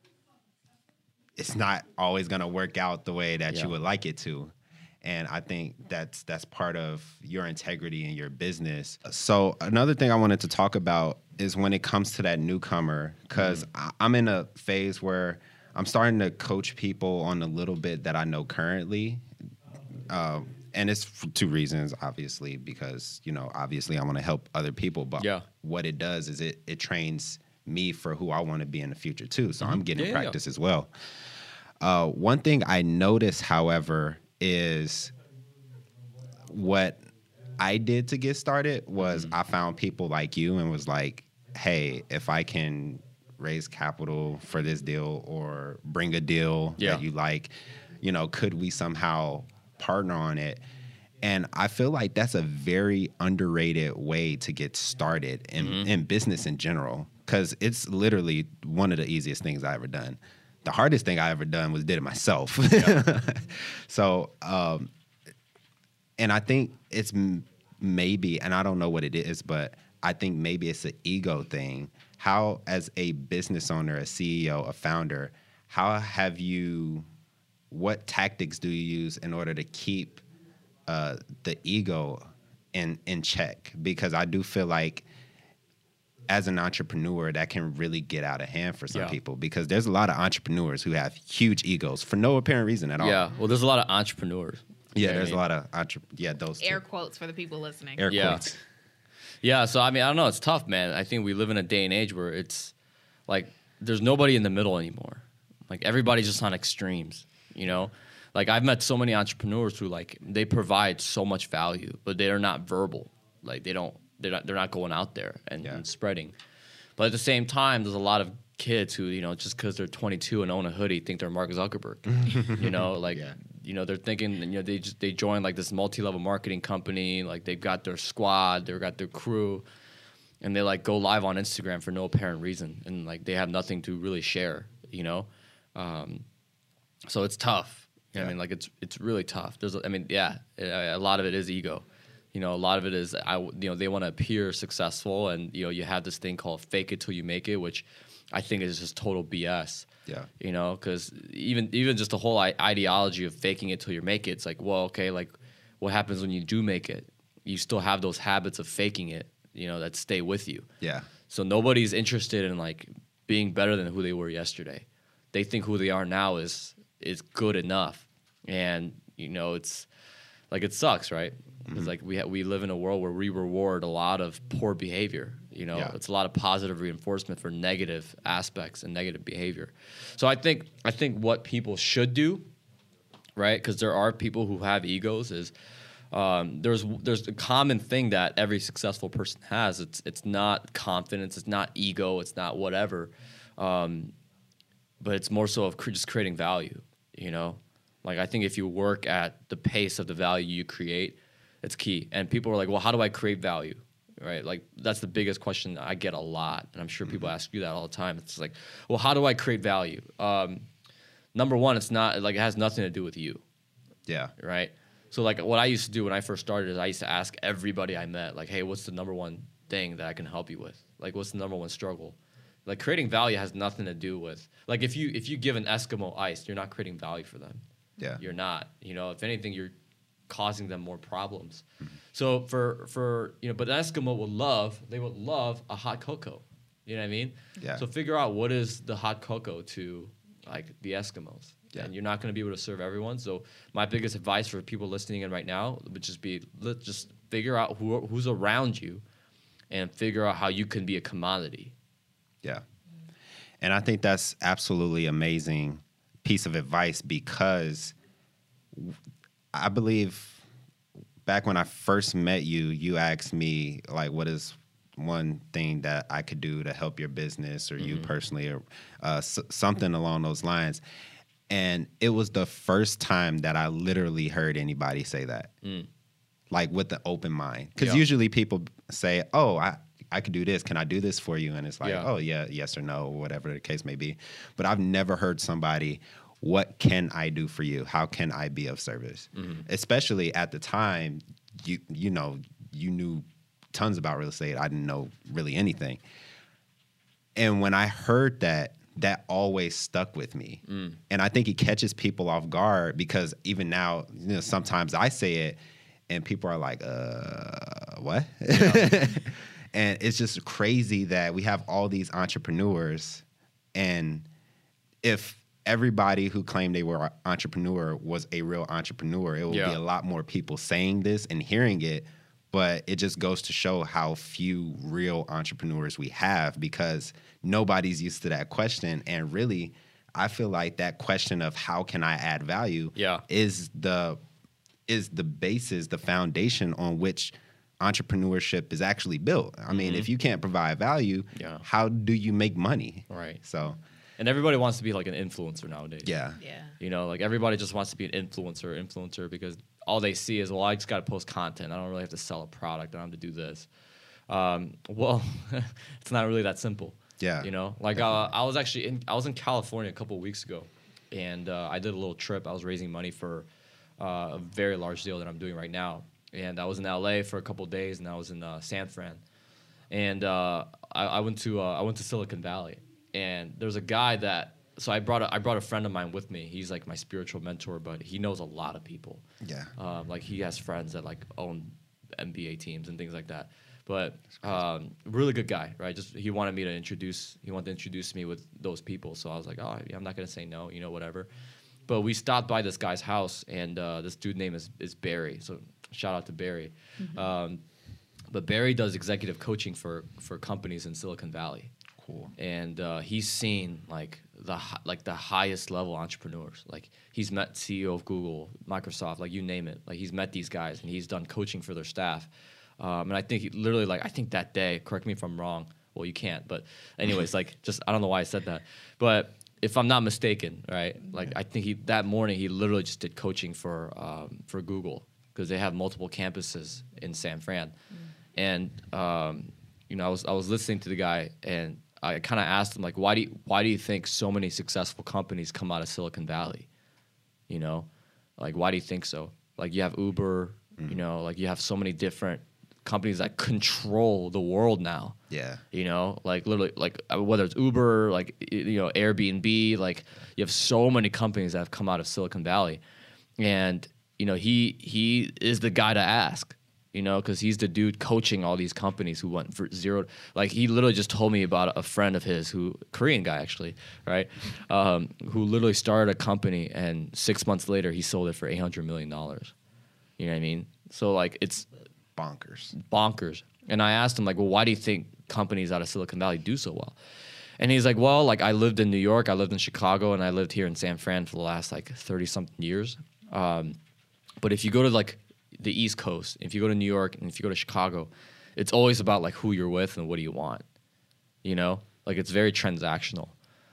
B: it's not always going to work out the way that yeah. you would like it to. And I think that's that's part of your integrity in your business. So another thing I wanted to talk about is when it comes to that newcomer, because mm-hmm. I'm in a phase where I'm starting to coach people on a little bit that I know currently. Um, and it's for two reasons, obviously, because, you know, obviously I want to help other people. But yeah. what it does is it it trains me for who I want to be in the future, too. So mm-hmm. I'm getting yeah, practice yeah. as well. Uh, one thing I noticed, however, is what I did to get started was mm-hmm. I found people like you and was like, hey, if I can raise capital for this deal or bring a deal yeah. that you like, you know, could we somehow partner on it? And I feel like that's a very underrated way to get started in, mm-hmm. in business in general, because it's literally one of the easiest things I ever done. The hardest thing I ever done was did it myself. Yeah. so, um, and I think it's m- maybe, and I don't know what it is, but I think maybe it's an ego thing. How, as a business owner, a C E O, a founder, how have you, what tactics do you use in order to keep uh, the ego in in check? Because I do feel like, as an entrepreneur, that can really get out of hand for some yeah. people, because there's a lot of entrepreneurs who have huge egos for no apparent reason at all.
C: Yeah, well, there's a lot of entrepreneurs.
B: Yeah, there's I mean? a lot of entre- yeah those
A: air
B: two.
A: quotes for the people listening.
B: Air
C: yeah.
B: quotes.
C: Yeah, so I mean, I don't know, it's tough, man. I think we live in a day and age where it's like there's nobody in the middle anymore. Like everybody's just on extremes, you know? Like I've met so many entrepreneurs who like they provide so much value, but they are not verbal. Like they don't They're not, they're not going out there and, yeah. and spreading. But at the same time, there's a lot of kids who, you know, just because they're twenty-two and own a hoodie, think they're Mark Zuckerberg. you know, like, yeah. you know, they're thinking, you know, they just, they join like this multi-level marketing company. Like they've got their squad, they've got their crew, and they like go live on Instagram for no apparent reason. And like they have nothing to really share, you know? Um, so it's tough. You know yeah. what I mean? Like it's, it's really tough. There's, I mean, yeah, a lot of it is ego. You know, a lot of it is, I, you know, they want to appear successful, and you know, you have this thing called fake it till you make it, which I think is just total B S.
B: Yeah.
C: You know, because even even just the whole I- ideology of faking it till you make it, it's like, well, okay, like, what happens when you do make it? You still have those habits of faking it, you know, that stay with you.
B: Yeah.
C: So nobody's interested in like being better than who they were yesterday. They think who they are now is is good enough, and you know, it's like it sucks, right? It's mm-hmm. like we ha- we live in a world where we reward a lot of poor behavior. You know,
B: yeah.
C: it's a lot of positive reinforcement for negative aspects and negative behavior. So I think I think what people should do, right? Because there are people who have egos. Is um, there's there's a common thing that every successful person has. It's it's not confidence. It's not ego. It's not whatever. Um, but it's more so of cr- just creating value. You know, like I think if you work at the pace of the value you create, it's key. And people are like, well, how do I create value? Right? Like, that's the biggest question I get a lot. And I'm sure people
B: mm-hmm.
C: ask you that all the time. It's like, well, how do I create value? Um, number one, it's not, like, it has nothing to do with you.
B: Yeah.
C: Right? So, like, what I used to do when I first started is I used to ask everybody I met, like, hey, what's the number one thing that I can help you with? Like, what's the number one struggle? Like, creating value has nothing to do with, like, if you if you give an Eskimo ice, you're not creating value for them.
B: Yeah.
C: You're not. You know, if anything, you're causing them more problems. Mm-hmm. So for for you know, but an Eskimo would love they would love a hot cocoa. You know what I mean?
B: Yeah.
C: So figure out what is the hot cocoa to like the Eskimos.
B: Yeah.
C: And you're not going to be able to serve everyone. So my biggest advice for people listening in right now would just be let's just figure out who who's around you, and figure out how you can be a commodity.
B: Yeah. And I think that's absolutely amazing piece of advice, because I believe back when I first met you, you asked me, like, what is one thing that I could do to help your business or mm-hmm. you personally, or uh, s- something along those lines. And it was the first time that I literally heard anybody say that, mm. like with the open mind. Because
C: yeah.
B: usually people say, oh, I, I could do this. Can I do this for you? And it's like,
C: yeah.
B: oh, yeah, yes or no, or whatever the case may be. But I've never heard somebody, what can I do for you? How can I be of service? Mm-hmm. Especially at the time, you you know, you knew tons about real estate. I didn't know really anything. And when I heard that, that always stuck with me. Mm. And I think it catches people off guard, because even now, you know, sometimes I say it and people are like, uh, what? Yeah. And it's just crazy that we have all these entrepreneurs, and if everybody who claimed they were an entrepreneur was a real entrepreneur, it would yeah. be a lot more people saying this and hearing it. But it just goes to show how few real entrepreneurs we have, because nobody's used to that question. And really, I feel like that question of how can I add value
C: yeah.
B: is the is the basis, the foundation on which entrepreneurship is actually built. I mean, mm-hmm. if you can't provide value,
C: yeah.
B: how do you make money?
C: Right.
B: So,
C: and everybody wants to be like an influencer nowadays.
B: Yeah.
A: Yeah.
C: You know, like everybody just wants to be an influencer, influencer, because all they see is, well, I just got to post content. I don't really have to sell a product. I don't have to do this. Um, well, it's not really that simple.
B: Yeah.
C: You know, like uh, I was actually in, I was in California a couple of weeks ago, and uh, I did a little trip. I was raising money for uh, a very large deal that I'm doing right now. And I was in L A for a couple of days, and I was in uh, San Fran. And uh, I, I went to uh, I went to Silicon Valley, and there's a guy that so I brought a, I brought a friend of mine with me. He's like my spiritual mentor, but he knows a lot of people.
B: Yeah.
C: Um, like he has friends that like own N B A teams and things like that. But um, really good guy, right? Just he wanted me to introduce he wanted to introduce me with those people. So I was like, oh, yeah, I'm not gonna say no, you know, whatever. But we stopped by this guy's house, and uh, this dude name is is Barry. So shout out to Barry. Mm-hmm. Um, but Barry does executive coaching for for companies in Silicon Valley.
B: Cool.
C: And uh, he's seen like the like the highest level entrepreneurs. Like he's met C E O of Google, Microsoft, like you name it. Like he's met these guys, and he's done coaching for their staff. Um, and I think he literally like I think that day. Correct me if I'm wrong. Well, you can't. But anyways, like just I don't know why I said that. But if I'm not mistaken, right? Like yeah. I think he that morning he literally just did coaching for um, for Google, because they have multiple campuses in San Fran. Mm. And um, you know, I was I was listening to the guy, and I kind of asked him like, why do you, why do you think so many successful companies come out of Silicon Valley? You know, like why do you think so? Like you have Uber, Mm-hmm. You know, like you have so many different companies that control the world now.
B: Yeah.
C: You know, like literally, like whether it's Uber, like, you know, Airbnb, like you have so many companies that have come out of Silicon Valley. And, you know, he he is the guy to ask, you know, because he's the dude coaching all these companies who went for zero. Like he literally just told me about a friend of his who, Korean guy actually, right, um, who literally started a company and six months later he sold it for eight hundred million dollars. You know what I mean? So like it's
B: bonkers.
C: Bonkers. And I asked him, like, well, why do you think companies out of Silicon Valley do so well? And he's like, well, like I lived in New York, I lived in Chicago, and I lived here in San Fran for the last like thirty something years. Um, but if you go to like the East Coast, if you go to New York and if you go to Chicago, it's always about like who you're with and what do you want, you know, like it's very transactional.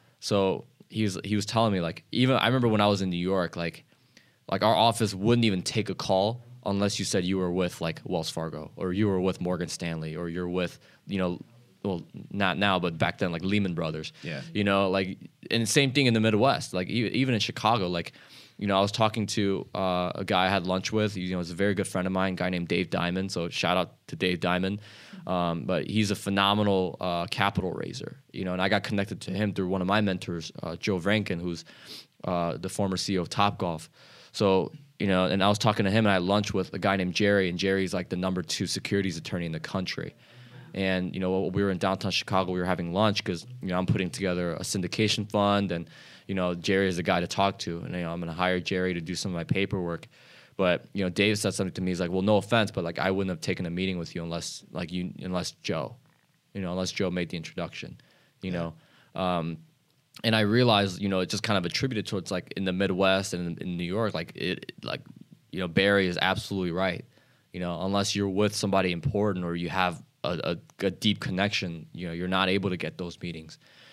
C: So he was, he was telling me like, even I remember when I was in New York, like, like our office wouldn't even take a call unless you said you were with like Wells Fargo or you were with Morgan Stanley or you're with, you know, well, not now, but back then, like Lehman Brothers.
B: Yeah.
C: You know, like, and same thing in the Midwest. Like e- even in Chicago, like, you know, I was talking to uh, a guy I had lunch with. You know, he's a very good friend of mine, a guy named Dave Diamond. So shout out to Dave Diamond. Um, but he's a phenomenal uh, capital raiser. You know, and I got connected to him through one of my mentors, uh, Joe Vranken, who's uh, the former C E O of Topgolf. So, you know, and I was talking to him, and I had lunch with a guy named Jerry, and Jerry's like the number two securities attorney in the country. And, you know, we were in downtown Chicago, we were having lunch because, you know, I'm putting together a syndication fund, and, you know, Jerry is the guy to talk to. And, you know, I'm going to hire Jerry to do some of my paperwork. But, you know, Dave said something to me. He's like, well, no offense, but, like, I wouldn't have taken a meeting with you unless, like, you, unless Joe, you know, unless Joe made the introduction, you yeah. know. Um, and I realized, you know, it just kind of attributed towards, like, in the Midwest and in, in New York, like, it, like, you know, Barry is absolutely right. You know, unless you're with somebody important or you have a, a, a deep connection, you know, you're not able to get those meetings.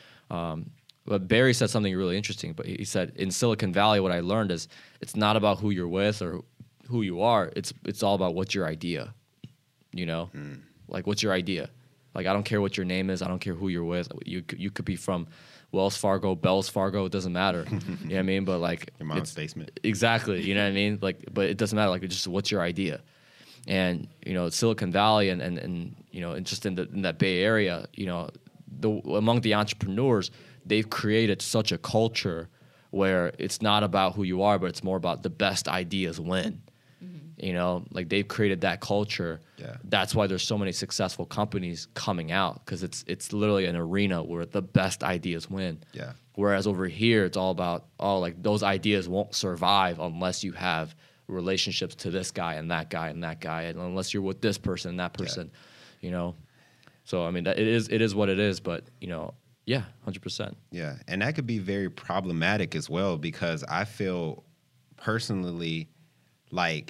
C: Um, but Barry said something really interesting. But he said, in Silicon Valley, what I learned is it's not about who you're with or who you are. It's it's all about what's your idea. You know, mm. like what's your idea? Like I don't care what your name is. I don't care who you're with. You you could be from Wells Fargo, Bells Fargo. It doesn't matter. You know what I mean? But like
B: your mom's basement.
C: Exactly. You know what I mean? Like, but it doesn't matter. Like, it's just what's your idea? And, you know, Silicon Valley and, and, and you know, and just in, the, in that Bay Area, you know, the, among the entrepreneurs, they've created such a culture where it's not about who you are, but it's more about the best ideas win. Mm-hmm. You know, like they've created that culture.
B: Yeah.
C: That's why there's so many successful companies coming out, because it's it's literally an arena where the best ideas win.
B: Yeah.
C: Whereas over here, it's all about, oh, like those ideas won't survive unless you have relationships to this guy and that guy and that guy, and unless you're with this person and that person, yeah. you know. So I mean, that it is it is what it is, but you know, yeah, one hundred percent.
B: Yeah, and that could be very problematic as well, because I feel personally like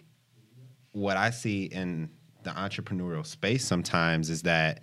B: what I see in the entrepreneurial space sometimes is that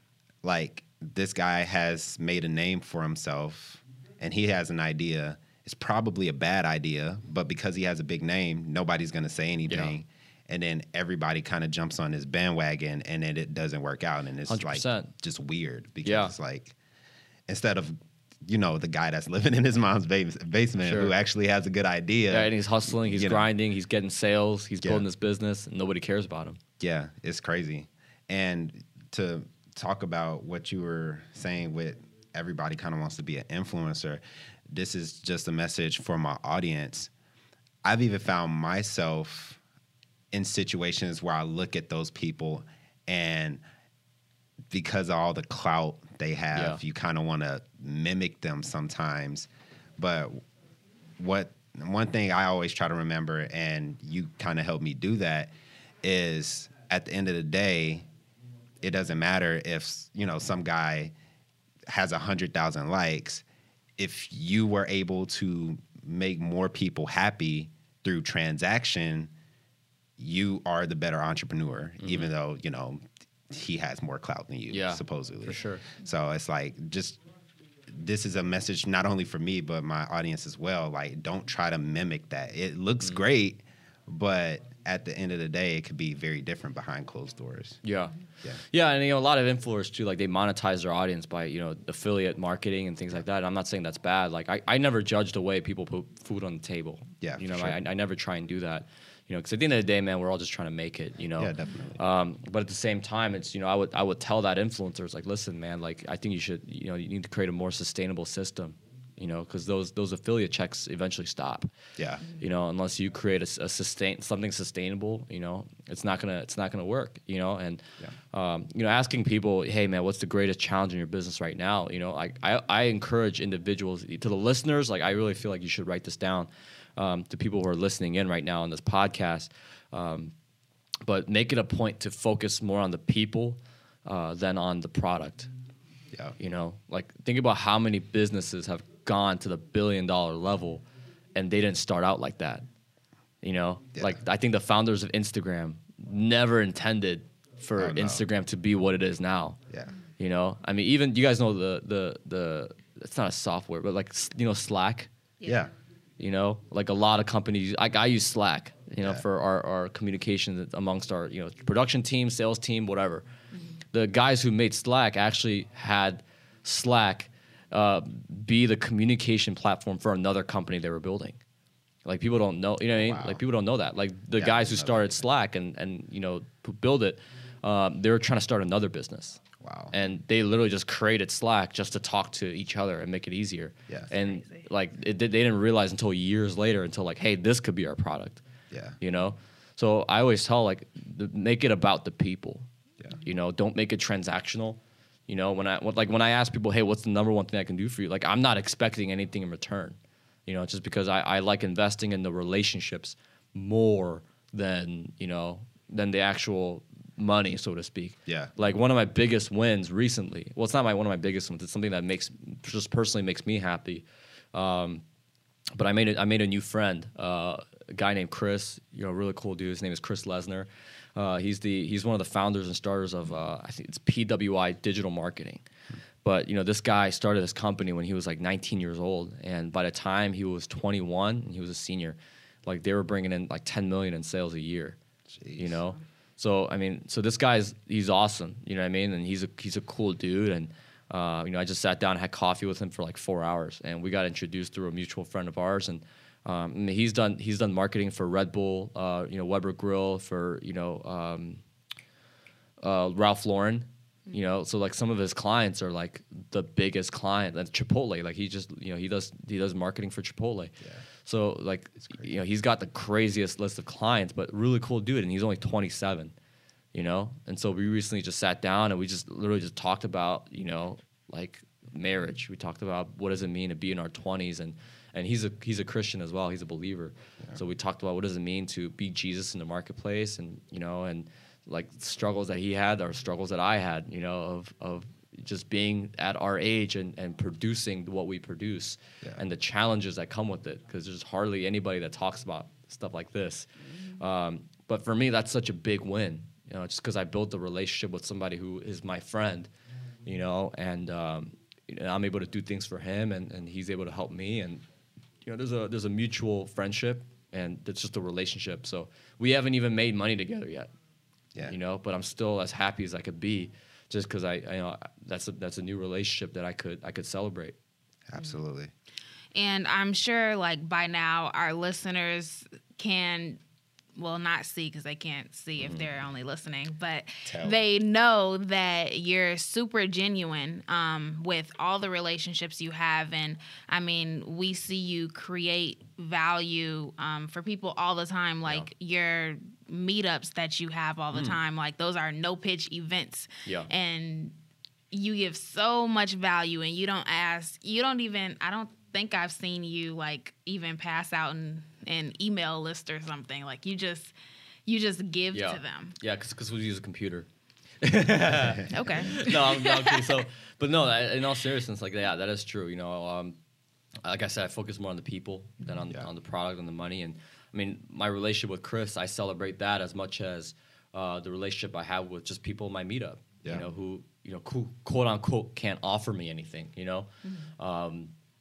B: like this guy has made a name for himself and he has an idea. It's probably a bad idea, but because he has a big name, nobody's going to say anything. Yeah. And then everybody kind of jumps on his bandwagon, and then it doesn't work out. And it's one hundred percent. Like just weird, because yeah. it's like instead of, you know, the guy that's living in his mom's bas- basement sure. who actually has a good idea.
C: Yeah, and he's hustling, he's grinding, know. he's getting sales, he's
B: yeah.
C: building his business, and nobody cares about him.
B: Yeah, it's crazy. And to talk about what you were saying with everybody kind of wants to be an influencer, this is just a message for my audience. I've even found myself in situations where I look at those people, and because of all the clout they have, yeah. you kind of want to mimic them sometimes. But what one thing I always try to remember, and you kind of help me do that, is at the end of the day, it doesn't matter if, you know, some guy has one hundred thousand likes. If you were able to make more people happy through transaction, you are the better entrepreneur, mm-hmm. even though, you know, he has more clout than you,
C: yeah,
B: supposedly.
C: For sure.
B: So it's like, just, this is a message not only for me, but my audience as well. Like, don't try to mimic that. It looks mm-hmm. great, but at the end of the day, it could be very different behind closed doors.
C: Yeah.
B: Yeah.
C: Yeah, and you know, a lot of influencers too, like they monetize their audience by, you know, affiliate marketing and things like that. And I'm not saying that's bad. Like I, I never judge the way people put food on the table.
B: Yeah,
C: You know,
B: for sure.
C: I, I never try and do that. You know, because at the end of the day, man, we're all just trying to make it, you know.
B: Yeah, definitely.
C: Um, but at the same time, it's, you know, I would I would tell that influencers, like, listen, man, like I think you should, you know, you need to create a more sustainable system, you know, because those those affiliate checks eventually stop.
B: Yeah.
C: You know, unless you create a, a sustain something sustainable, you know, it's not gonna it's not gonna work. You know, and
B: Yeah.
C: um, you know, asking people, hey man, what's the greatest challenge in your business right now? You know, I I, I encourage individuals, to the listeners, like I really feel like you should write this down. Um, to people who are listening in right now on this podcast, um, but make it a point to focus more on the people uh, than on the product.
B: Yeah.
C: You know, like think about how many businesses have gone to the billion dollar level and they didn't start out like that. You know,
B: Yeah.
C: like I think the founders of Instagram never intended for
B: Oh, no.
C: Instagram to be what it is now.
B: Yeah.
C: You know, I mean, even you guys know the the the it's not a software, but like s- you know Slack.
B: Yeah.
C: You know, like a lot of companies, like I use Slack, you know,
B: Yeah.
C: for our, our communication amongst our, you know, production team, sales team, whatever. The guys who made Slack actually had Slack uh, be the communication platform for another company they were building. Like people don't know, you know what I mean?
B: Wow.
C: Like people don't know that. Like the
B: Yeah, I
C: guys who
B: didn't know
C: started
B: that.
C: Slack and, and, you know, who build it, um, they were trying to start another business.
B: Wow.
C: And they literally just created Slack just to talk to each other and make it easier.
B: Yeah. That's
C: And
A: crazy.
C: like it, they didn't realize until years later, until like, hey, this could be our product.
B: Yeah.
C: You know. So I always tell like, the, make it about the people.
B: Yeah.
C: You know, don't make it transactional. You know, when I when, like when I ask people, hey, what's the number one thing I can do for you? Like I'm not expecting anything in return. You know, just because I, I like investing in the relationships more than you know than the actual money, so to speak.
B: Yeah.
C: Like one of my biggest wins recently. Well, it's not my one of my biggest ones. It's something that makes just personally makes me happy. Um, but I made a, I made a new friend, uh, a guy named Chris. You know, really cool dude. His name is Chris Lesnar. Uh, he's the he's one of the founders and starters of uh, I think it's P W I Digital Marketing. But you know, this guy started this company when he was like nineteen years old, and by the time he was twenty-one, and he was a senior, like they were bringing in like ten million in sales a year.
B: Jeez.
C: You know, so I mean, so this guy's he's awesome. You know what I mean? And he's a he's a cool dude. And uh, you know, I just sat down and had coffee with him for like four hours, and we got introduced through a mutual friend of ours. And um, I mean, he's done he's done marketing for Red Bull, uh, you know, Weber Grill, for you know, um, uh, Ralph Lauren. You know, so like some of his clients are like the biggest client. That's Chipotle. Like he just, you know, he does he does marketing for Chipotle.
B: Yeah.
C: So like, you know, he's got the craziest list of clients, but really cool dude, and he's only twenty-seven. You know, and so we recently just sat down and we just literally just talked about, you know, like marriage. We talked about what does it mean to be in our twenties, and and he's a he's a Christian as well. He's a believer.
B: Yeah.
C: So we talked about what does it mean to be Jesus in the marketplace, and you know, and like struggles that he had or struggles that I had, you know, of of just being at our age and, and producing what we produce,
B: Yeah.
C: and the challenges that come with it, because there's hardly anybody that talks about stuff like this. Um, but for me, that's such a big win, you know, just because I built a relationship with somebody who is my friend, you know, and um, you know, I'm able to do things for him, and, and he's able to help me, and you know, there's a there's a mutual friendship, and it's just a relationship. So we haven't even made money together yet.
B: Yeah.
C: You know, but I'm still as happy as I could be, just because I, I you know that's a that's a new relationship that I could I could celebrate.
B: Absolutely.
A: And I'm sure, like, by now, our listeners can, well, not see because they can't see if they're only listening, but
B: Tell.
A: they know that you're super genuine um, with all the relationships you have. And, I mean, we see you create value um, for people all the time, like your meetups that you have all the time. Like, those are no-pitch events.
C: Yeah.
A: And you give so much value, and you don't ask, you don't even, I don't think I've seen you like even pass out an, an email list or something. Like you just, you just give
C: Yeah.
A: to them.
C: Yeah, because we use a computer.
A: Okay.
C: no, I'm, no, okay. So, but no, I- in all seriousness, like yeah, that is true. You know, um, like I said, I focus more on the people than on
B: Yeah.
C: on the product and the money. And I mean, my relationship with Chris, I celebrate that as much as uh, the relationship I have with just people in my meetup.
B: Yeah.
C: You know, who you know, quote, quote unquote, can't offer me anything. You know. Um,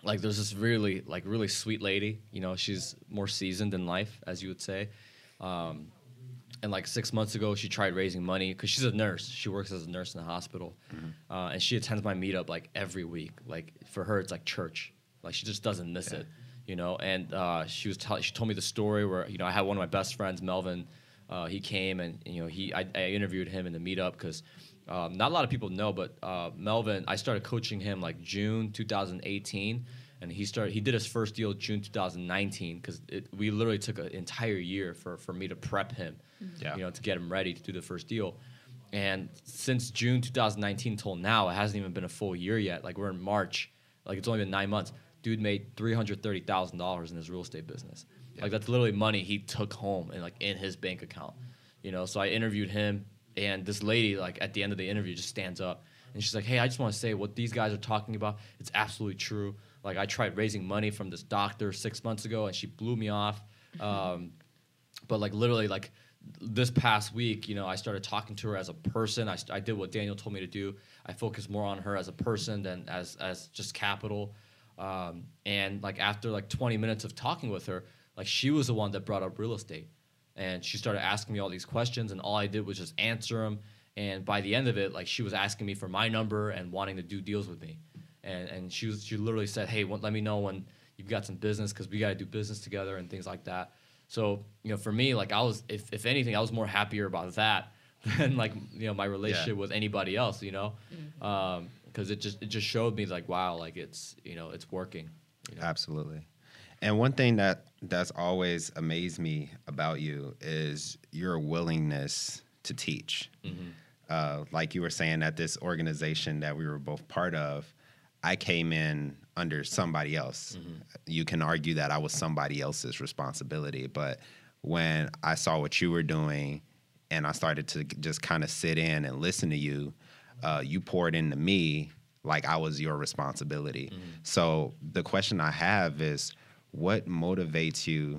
C: like there's this really like really sweet lady, you know, she's more seasoned in life, as you would say. Um, and like six months ago, she tried raising money because she's a nurse. She works as a nurse in the hospital, mm-hmm. uh, and she attends my meetup like every week. Like for her, it's like church. Like she just doesn't miss yeah. it, you know. And uh, she was tell- she told me the story where you know I had one of my best friends, Melvin. Uh, he came and you know he I, I interviewed him in the meetup because um, not a lot of people know, but uh, Melvin, I started coaching him like June two thousand eighteen, and he started he did his first deal June two thousand nineteen because we literally took an entire year for, for me to prep him, yeah. you know, to get him ready to do the first deal. And since June two thousand nineteen till now, it hasn't even been a full year yet. Like we're in March, like it's only been nine months. Dude made three hundred thirty thousand dollars in his real estate business. Yeah. Like that's literally money he took home and like in his bank account, you know. So I interviewed him, and this lady like at the end of the interview just stands up and she's like, "Hey, I just want to say what these guys are talking about. It's absolutely true. Like I tried raising money from this doctor six months ago, and she blew me off. Um, but like literally like this past week, you know, I started talking to her as a person. I, I did what Daniel told me to do. I focused more on her as a person than as as just capital." Um, and like after like twenty minutes of talking with her, like she was the one that brought up real estate, and she started asking me all these questions, and all I did was just answer them. And by the end of it, like she was asking me for my number and wanting to do deals with me, and and she was she literally said, "Hey, let me know when you've got some business because we got to do business together and things like that." So you know, for me, like I was, if if anything, I was more happier about that than like you know my relationship yeah. with anybody else, you know. Mm-hmm. Um, because it just it just showed me like wow, like it's you know it's working. You know?
B: Absolutely. And one thing that that's always amazed me about you is your willingness to teach. Mm-hmm. Uh, like you were saying at this organization that we were both part of, I came in under somebody else. Mm-hmm. You can argue that I was somebody else's responsibility, but when I saw what you were doing and I started to just kind of sit in and listen to you, Uh, you poured into me like I was your responsibility. Mm-hmm. So the question I have is, what motivates you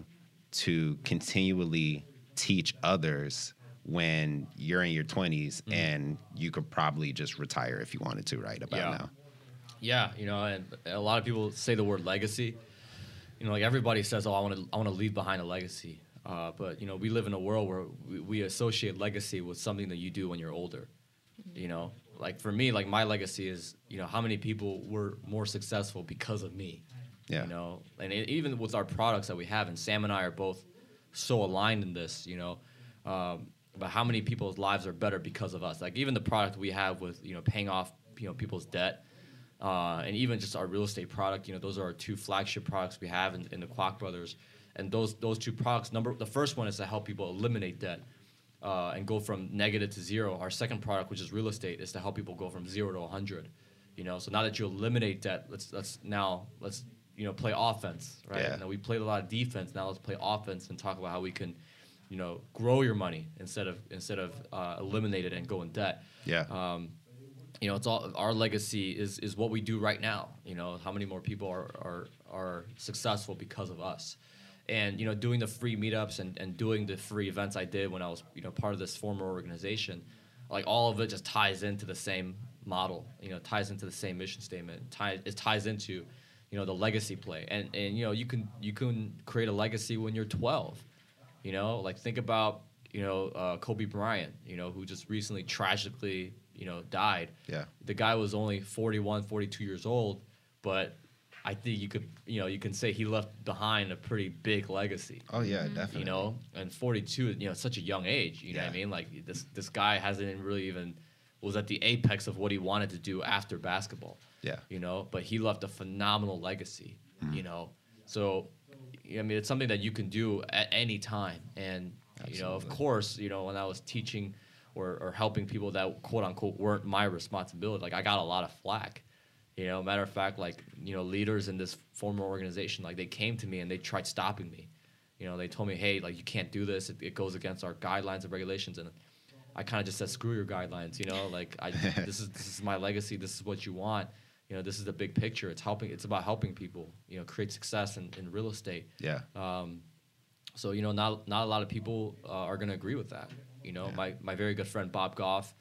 B: to continually teach others when you're in your twenties mm-hmm. and you could probably just retire if you wanted to right about
C: yeah.
B: now?
C: Yeah, you know, and a lot of people say the word legacy. You know, like everybody says, oh, I want to I want to leave behind a legacy. Uh, but, you know, we live in a world where we, we associate legacy with something that you do when you're older, mm-hmm. you know? Like for me, like my legacy is, you know, how many people were more successful because of me, yeah. you know, and it, even with our products that we have, and Sam and I are both so aligned in this, you know, um, but how many people's lives are better because of us? Like even the product we have with, you know, paying off, you know, people's debt, uh, and even just our real estate product, you know, those are our two flagship products we have in, in the Kwok Brothers, and those those two products. Number the first one is to help people eliminate debt. Uh, and go from negative to zero. Our second product, which is real estate, is to help people go from zero to one hundred. You know, so now that you eliminate debt, let's let's now let's you know play offense, right? Yeah. Now we played a lot of defense. Now let's play offense and talk about how we can, you know, grow your money instead of instead of uh, eliminate it and go in debt.
B: Yeah.
C: Um, you know, it's all our legacy is is what we do right now. You know, how many more people are are are successful because of us. And, you know, doing the free meetups and, and doing the free events I did when I was, you know, part of this former organization, like all of it just ties into the same model, you know, ties into the same mission statement. Ties, it ties into, you know, the legacy play. And, and, you know, you can you can create a legacy when you're twelve, you know, like think about, you know, uh, Kobe Bryant, you know, who just recently tragically, you know, died.
B: Yeah.
C: The guy was only forty-one, forty-two years old, but I think you could, you know, you can say he left behind a pretty big legacy.
B: Oh yeah, mm-hmm. definitely.
C: You know, and forty-two, you know, such a young age. You yeah. know what I mean? Like this, this guy hasn't really even was at the apex of what he wanted to do after basketball.
B: Yeah.
C: You know, but he left a phenomenal legacy. Mm-hmm. You know, so I mean, it's something that you can do at any time. And Absolutely. You know, of course, you know, when I was teaching or, or helping people that quote unquote weren't my responsibility, like I got a lot of flack. You know, matter of fact, like, you know, leaders in this former organization, like they came to me and they tried stopping me. You know, they told me, hey, like you can't do this. It, it goes against our guidelines and regulations. And I kind of just said, screw your guidelines. You know, like I, this is this is my legacy. This is what you want. You know, this is the big picture. It's helping. It's about helping people. You know, create success in, in real estate.
B: Yeah.
C: Um, so you know, not not a lot of people uh, are going to agree with that. You know, yeah. my my very good friend Bob Goff.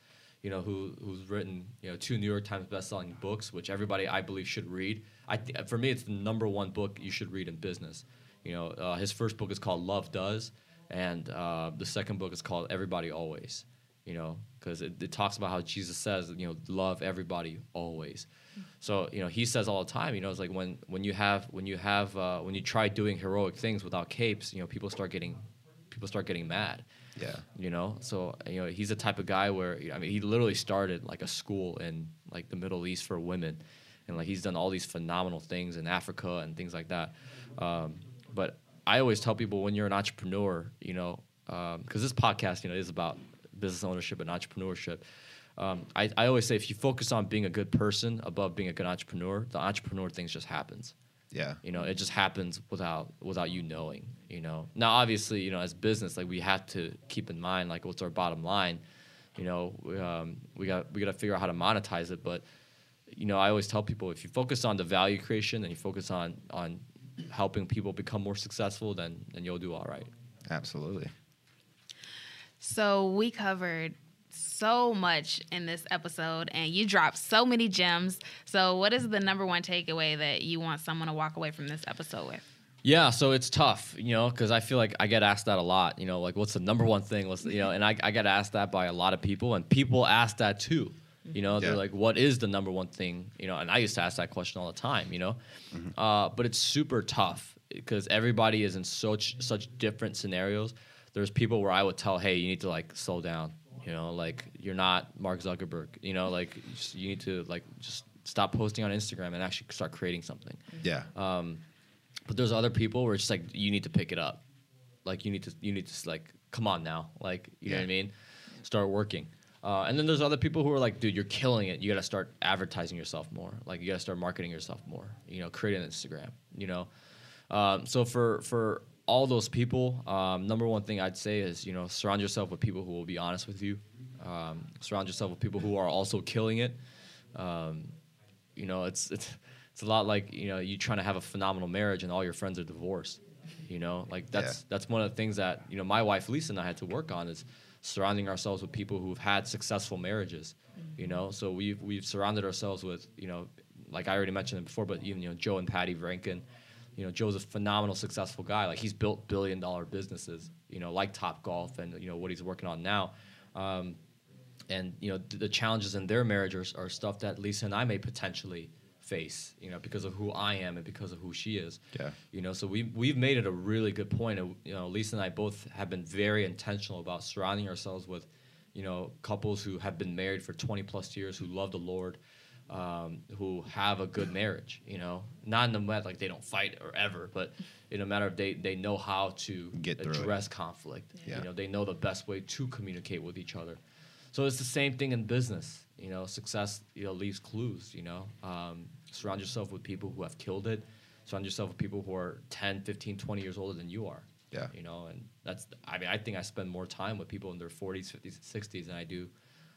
C: you know, who who's written, you know, two New York Times best-selling books, which everybody I believe should read. I th- for me, it's the number one book you should read in business. You know, uh, his first book is called Love Does, and uh, the second book is called Everybody Always. You know, because it, it talks about how Jesus says, you know, love everybody always. So, you know, he says all the time, you know, it's like when when you have when you have uh, when you try doing heroic things without capes, you know, people start getting people start getting mad.
B: Yeah.
C: You know, so you know he's the type of guy where I mean he literally started like a school in like the Middle East for women, and like he's done all these phenomenal things in Africa and things like that. Um, but I always tell people when you're an entrepreneur, you know, because um, this podcast, you know, is about business ownership and entrepreneurship. Um, I, I always say if you focus on being a good person above being a good entrepreneur, the entrepreneur thing just happens.
B: Yeah.
C: You know, it just happens without without you knowing, you know. Now, obviously, you know, as business, like we have to keep in mind, like, what's our bottom line? You know, um, we got we got to figure out how to monetize it. But, you know, I always tell people if you focus on the value creation and you focus on on helping people become more successful, then then you'll do all right.
B: Absolutely.
A: So we covered so much in this episode, and you dropped so many gems. So what is the number one takeaway that you want someone to walk away from this episode with?
C: Yeah, so it's tough, you know, because I feel like I get asked that a lot, you know, like what's the number one thing? What's the, you know, and I, I get asked that by a lot of people, and people ask that too. You know, they're
B: Yeah.
C: like, what is the number one thing? You know, and I used to ask that question all the time, you know, mm-hmm. uh, but it's super tough because everybody is in such such different scenarios. There's people where I would tell, hey, you need to like slow down. You know, like you're not Mark Zuckerberg. You know, like you need to like just stop posting on Instagram and actually start creating something.
B: Yeah.
C: Um, but there's other people where it's just like you need to pick it up. Like you need to you need to like come on now. Like you
B: Yeah.
C: know what I mean? Start working. Uh, and then there's other people who are like, dude, you're killing it. You got to start advertising yourself more. Like you got to start marketing yourself more. You know, create an Instagram. You know, um, so for for all those people, um, number one thing I'd say is, you know, surround yourself with people who will be honest with you. Um, surround yourself with people who are also killing it. Um, you know, it's it's it's a lot like, you know, you trying to have a phenomenal marriage and all your friends are divorced. You know, like that's
B: Yeah.
C: that's one of the things that, you know, my wife Lisa and I had to work on is surrounding ourselves with people who've had successful marriages. Mm-hmm. You know, so we've we've surrounded ourselves with, you know, like I already mentioned it before, but even, you know, Joe and Patty Rankin. You know, Joe's a phenomenal, successful guy. Like, he's built billion-dollar businesses, you know, like Topgolf and, you know, what he's working on now. Um, and, you know, th- the challenges in their marriage are, are stuff that Lisa and I may potentially face, you know, because of who I am and because of who she is.
B: Yeah.
C: You know, so we, we've made it a really good point. And, you know, Lisa and I both have been very intentional about surrounding ourselves with, you know, couples who have been married for twenty-plus years, who love the Lord, Um, who have a good marriage, you know, not in the matter like they don't fight or ever, but in a matter of they they know how to
B: Get through
C: address conflict.
B: Yeah.
C: You know, they know the best way to communicate with each other. So it's the same thing in business. You know, success, you know, leaves clues. You know, um, surround yourself with people who have killed it. Surround yourself with people who are ten, fifteen, twenty years older than you are.
B: Yeah.
C: You know, and that's, I mean, I think I spend more time with people in their forties, fifties, and sixties than I do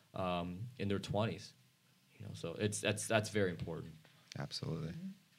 C: um, in their twenties. You know, so it's that's that's very important.
B: Absolutely.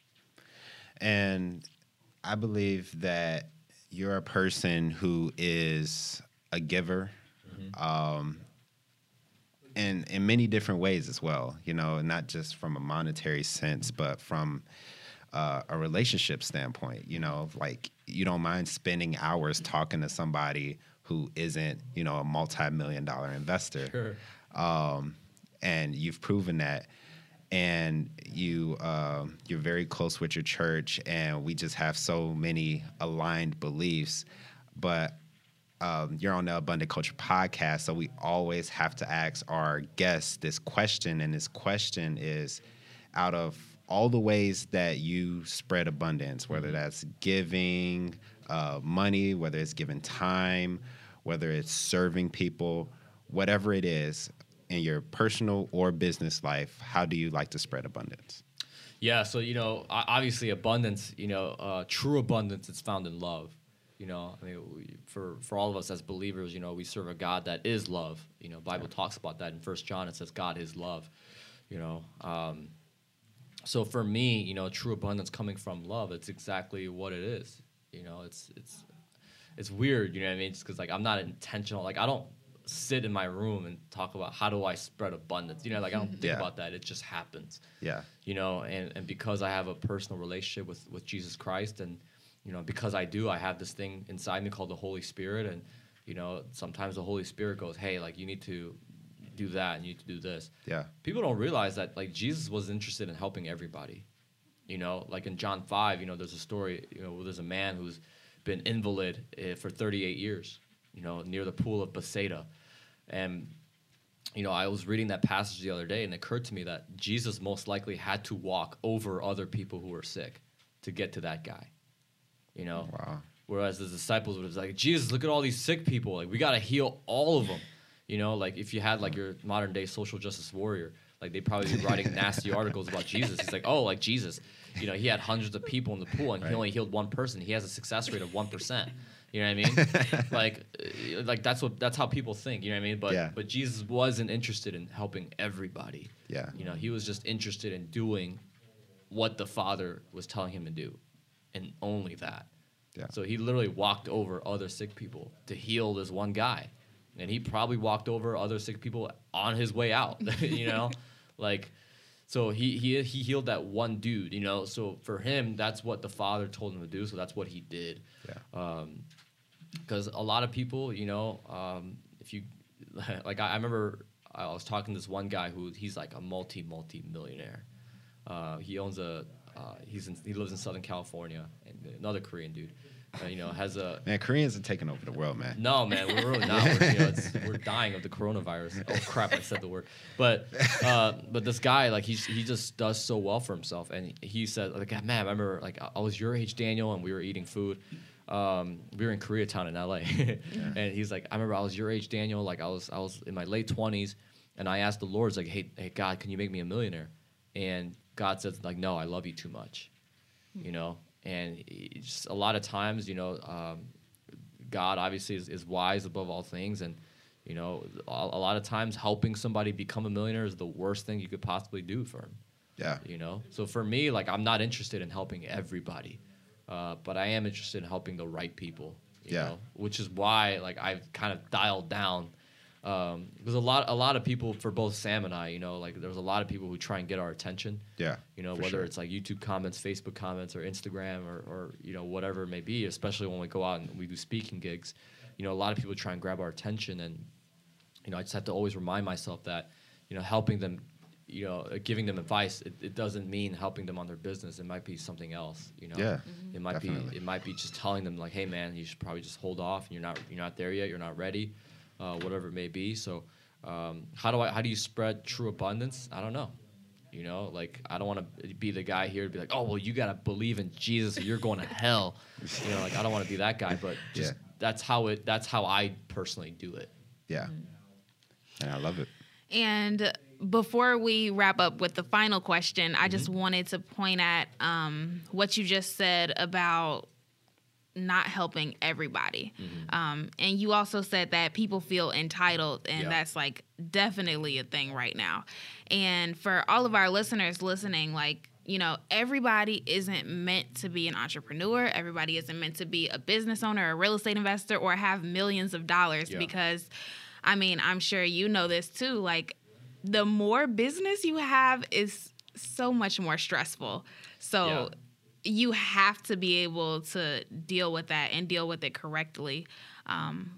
B: And I believe that you're a person who is a giver, mm-hmm. um, and in many different ways as well. You know, not just from a monetary sense, but from uh, a relationship standpoint. You know, like you don't mind spending hours talking to somebody who isn't, you know, a multi-million dollar investor.
C: Sure.
B: Um, and you've proven that. And you, uh, you're very close with your church, and we just have so many aligned beliefs. But um, you're on the Abundant Culture podcast, so we always have to ask our guests this question, and this question is, out of all the ways that you spread abundance, whether that's giving uh, money, whether it's giving time, whether it's serving people, whatever it is, in your personal or business life, how do you like to spread abundance?
C: Yeah, so, you know, obviously abundance, you know, uh, true abundance is found in love. You know, I mean, we, for, for all of us as believers, you know, we serve a God that is love. You know, Bible yeah. talks about that in First John. It says God is love, you know. Um, so for me, you know, true abundance coming from love, it's exactly what it is. You know, it's it's it's weird, you know what I mean? Just because, like, I'm not intentional. Like, I don't sit in my room and talk about how do I spread abundance. You know, like I don't think
B: Yeah.
C: about that. It just happens.
B: Yeah.
C: You know, and, and because I have a personal relationship with, with Jesus Christ, and, you know, because I do, I have this thing inside me called the Holy Spirit. And, you know, sometimes the Holy Spirit goes, hey, like, you need to do that and you need to do this.
B: Yeah.
C: People don't realize that, like, Jesus was interested in helping everybody. You know, like in John five, you know, there's a story, you know, where there's a man who's been invalid uh, for thirty-eight years, you know, near the pool of Bethsaida. And, you know, I was reading that passage the other day, and it occurred to me that Jesus most likely had to walk over other people who were sick to get to that guy, you know?
B: Wow.
C: Whereas the disciples would have been like, Jesus, look at all these sick people. Like, we got to heal all of them. You know, like if you had like your modern day social justice warrior, like they'd probably be writing nasty articles about Jesus. He's like, oh, like Jesus, you know, he had hundreds of people in the pool and
B: Right.
C: he only healed one person. He has a success rate of one percent. You know what I mean? like, uh, like that's what that's how people think. You know what I mean? But
B: Yeah.
C: but Jesus wasn't interested in helping everybody.
B: Yeah.
C: You know, he was just interested in doing what the Father was telling him to do, and only that.
B: Yeah.
C: So he literally walked over other sick people to heal this one guy. And he probably walked over other sick people on his way out, you know? Like, so he, he he healed that one dude, you know? So for him, that's what the Father told him to do, so that's what he did.
B: Yeah.
C: Because a lot of people, you know, um, if you, like I, I remember I was talking to this one guy who, he's like a multi, multi-millionaire. Uh, he owns a, uh, he's in, he lives in Southern California, and another Korean dude. Uh, you know, has a
B: Man, Koreans are taking over the world, man.
C: no, man, we're really not. We're, you know, it's, we're dying of the coronavirus. Oh crap, I said the word. But uh, but this guy, like, he's he just does so well for himself, and he said, like, man, I remember, like, I was your age, Daniel, and we were eating food. Um, we were in Koreatown in L A, and he's like, I remember I was your age, Daniel. Like, I was I was in my late twenties, and I asked the Lord, like, hey, hey, God, can you make me a millionaire? And God says, like, no, I love you too much, you know. And it's a lot of times, you know, um, God obviously is, is wise above all things. And, you know, a, a lot of times helping somebody become a millionaire is the worst thing you could possibly do for him.
B: Yeah.
C: You know? So for me, like, I'm not interested in helping everybody. Uh, but I am interested in helping the right people, you
B: Yeah.
C: know? Which is why, like, I've kind of dialed down. Um, there's a lot, a lot of people for both Sam and I, you know, like there's a lot of people who try and get our attention.
B: Yeah.
C: You know,
B: for
C: whether
B: sure.
C: it's like YouTube comments, Facebook comments, or Instagram, or, or you know, whatever it may be. Especially when we go out and we do speaking gigs, you know, a lot of people try and grab our attention, and you know, I just have to always remind myself that, you know, helping them, you know, uh, giving them advice, it, it doesn't mean helping them on their business. It might be something else. You know,
B: Yeah,
C: it might
B: definitely.
C: be it might be just telling them like, hey man, you should probably just hold off, and you're not you're not there yet, you're not ready, uh, whatever it may be. So. Um, how do I? How do you spread true abundance? I don't know. You know, like I don't want to be the guy here to be like, oh well, you gotta believe in Jesus or you're going to hell. You know, like I don't want to be that guy. But just
B: Yeah.
C: that's how it. That's how I personally do it.
B: Yeah. And I love it.
A: And before we wrap up with the final question, I just wanted to point at um, what you just said about not helping everybody.
C: Mm-hmm.
A: Um, and you also said that people feel entitled, and
C: Yeah.
A: that's like definitely a thing right now. And for all of our listeners listening, like, you know, everybody isn't meant to be an entrepreneur. Everybody isn't meant to be a business owner, a real estate investor, or have millions of dollars
C: Yeah.
A: because, I mean, I'm sure you know this too. Like, the more business you have is so much more stressful. So
C: Yeah.
A: you have to be able to deal with that and deal with it correctly um,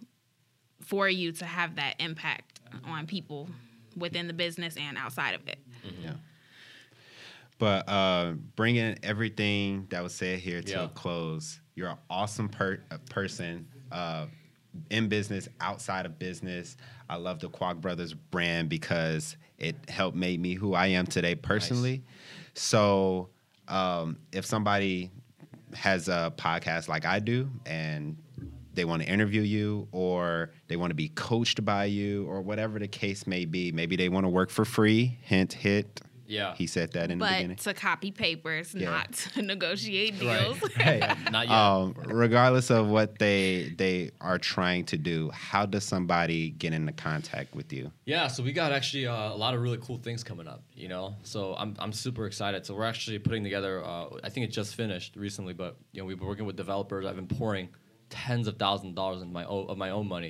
A: for you to have that impact on people within the business and outside of it.
B: Yeah. But uh, bringing everything that was said here to
C: Yeah.
B: a close, you're an awesome per- uh, person uh, in business, outside of business. I love the Kwok Brothers brand because it helped make me who I am today personally. So um, if somebody has a podcast like I do and they want to interview you or they want to be coached by you or whatever the case may be, maybe they want to work for free, hint, hit.
C: Yeah.
B: He said that in the beginning.
A: But to copy papers,
B: Yeah.
A: not to negotiate
C: Right.
A: deals.
B: Hey,
C: Not yet.
B: um, regardless of what they they are trying to do, how does somebody get into contact with you?
C: Yeah, so we got actually uh, a lot of really cool things coming up, you know. So I'm I'm super excited. So we're actually putting together. Uh, I think it just finished recently, but you know we've been working with developers. I've been pouring tens of thousands of dollars in my own, of my own money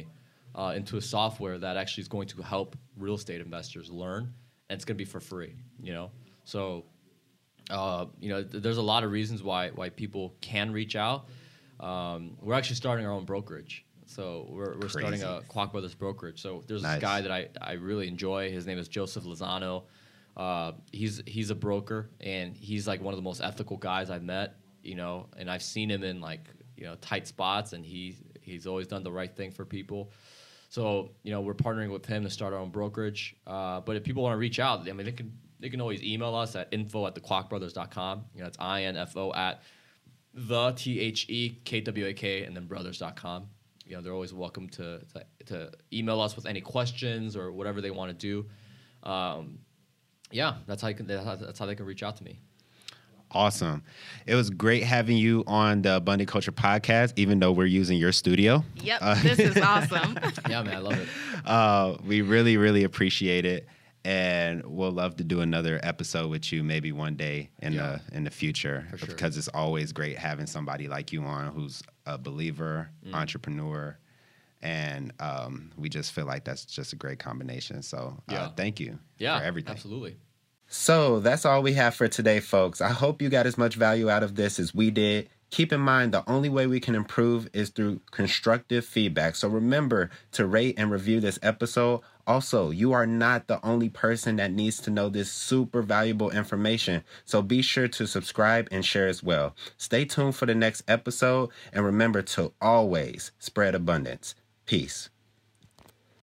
C: uh, into a software that actually is going to help real estate investors learn, and it's going to be for free. You know, so uh, you know, th- there's a lot of reasons why why people can reach out. Um, we're actually starting our own brokerage. So we're we're
B: Crazy.
C: starting a Kwok Brothers brokerage. So there's
B: Nice.
C: this guy that I, I really enjoy. His name is Joseph Lozano. Uh, he's he's a broker, and he's like one of the most ethical guys I've met. You know, and I've seen him in like you know tight spots, and he he's always done the right thing for people. So you know we're partnering with him to start our own brokerage. Uh, but if people want to reach out, I mean they can they can always email us at info at the kwok brothers dot com. You know, it's I N F O at the T H E K W A K and then brothers dot com. You know, they're always welcome to, to to email us with any questions or whatever they want to do. Um, yeah, that's how you can, that's how they can reach out to me.
B: Awesome. It was great having you on the Abundant Culture podcast, even though we're using your studio.
A: Yep,
B: Uh,
A: this is awesome.
C: Yeah, man, I love it.
B: Uh, we really, really appreciate it. And we'll love to do another episode with you maybe one day in
C: Yeah.
B: the in the future.
C: For sure.
B: Because it's always great having somebody like you on who's a believer,
C: Mm.
B: entrepreneur, and um, we just feel like that's just a great combination. So uh,
C: Yeah.
B: thank you
C: Yeah,
B: for everything.
C: absolutely.
B: So that's all we have for today, folks. I hope you got as much value out of this as we did. Keep in mind, the only way we can improve is through constructive feedback. So remember to rate and review this episode. Also, you are not the only person that needs to know this super valuable information. So be sure to subscribe and share as well. Stay tuned for the next episode. And remember to always spread abundance. Peace.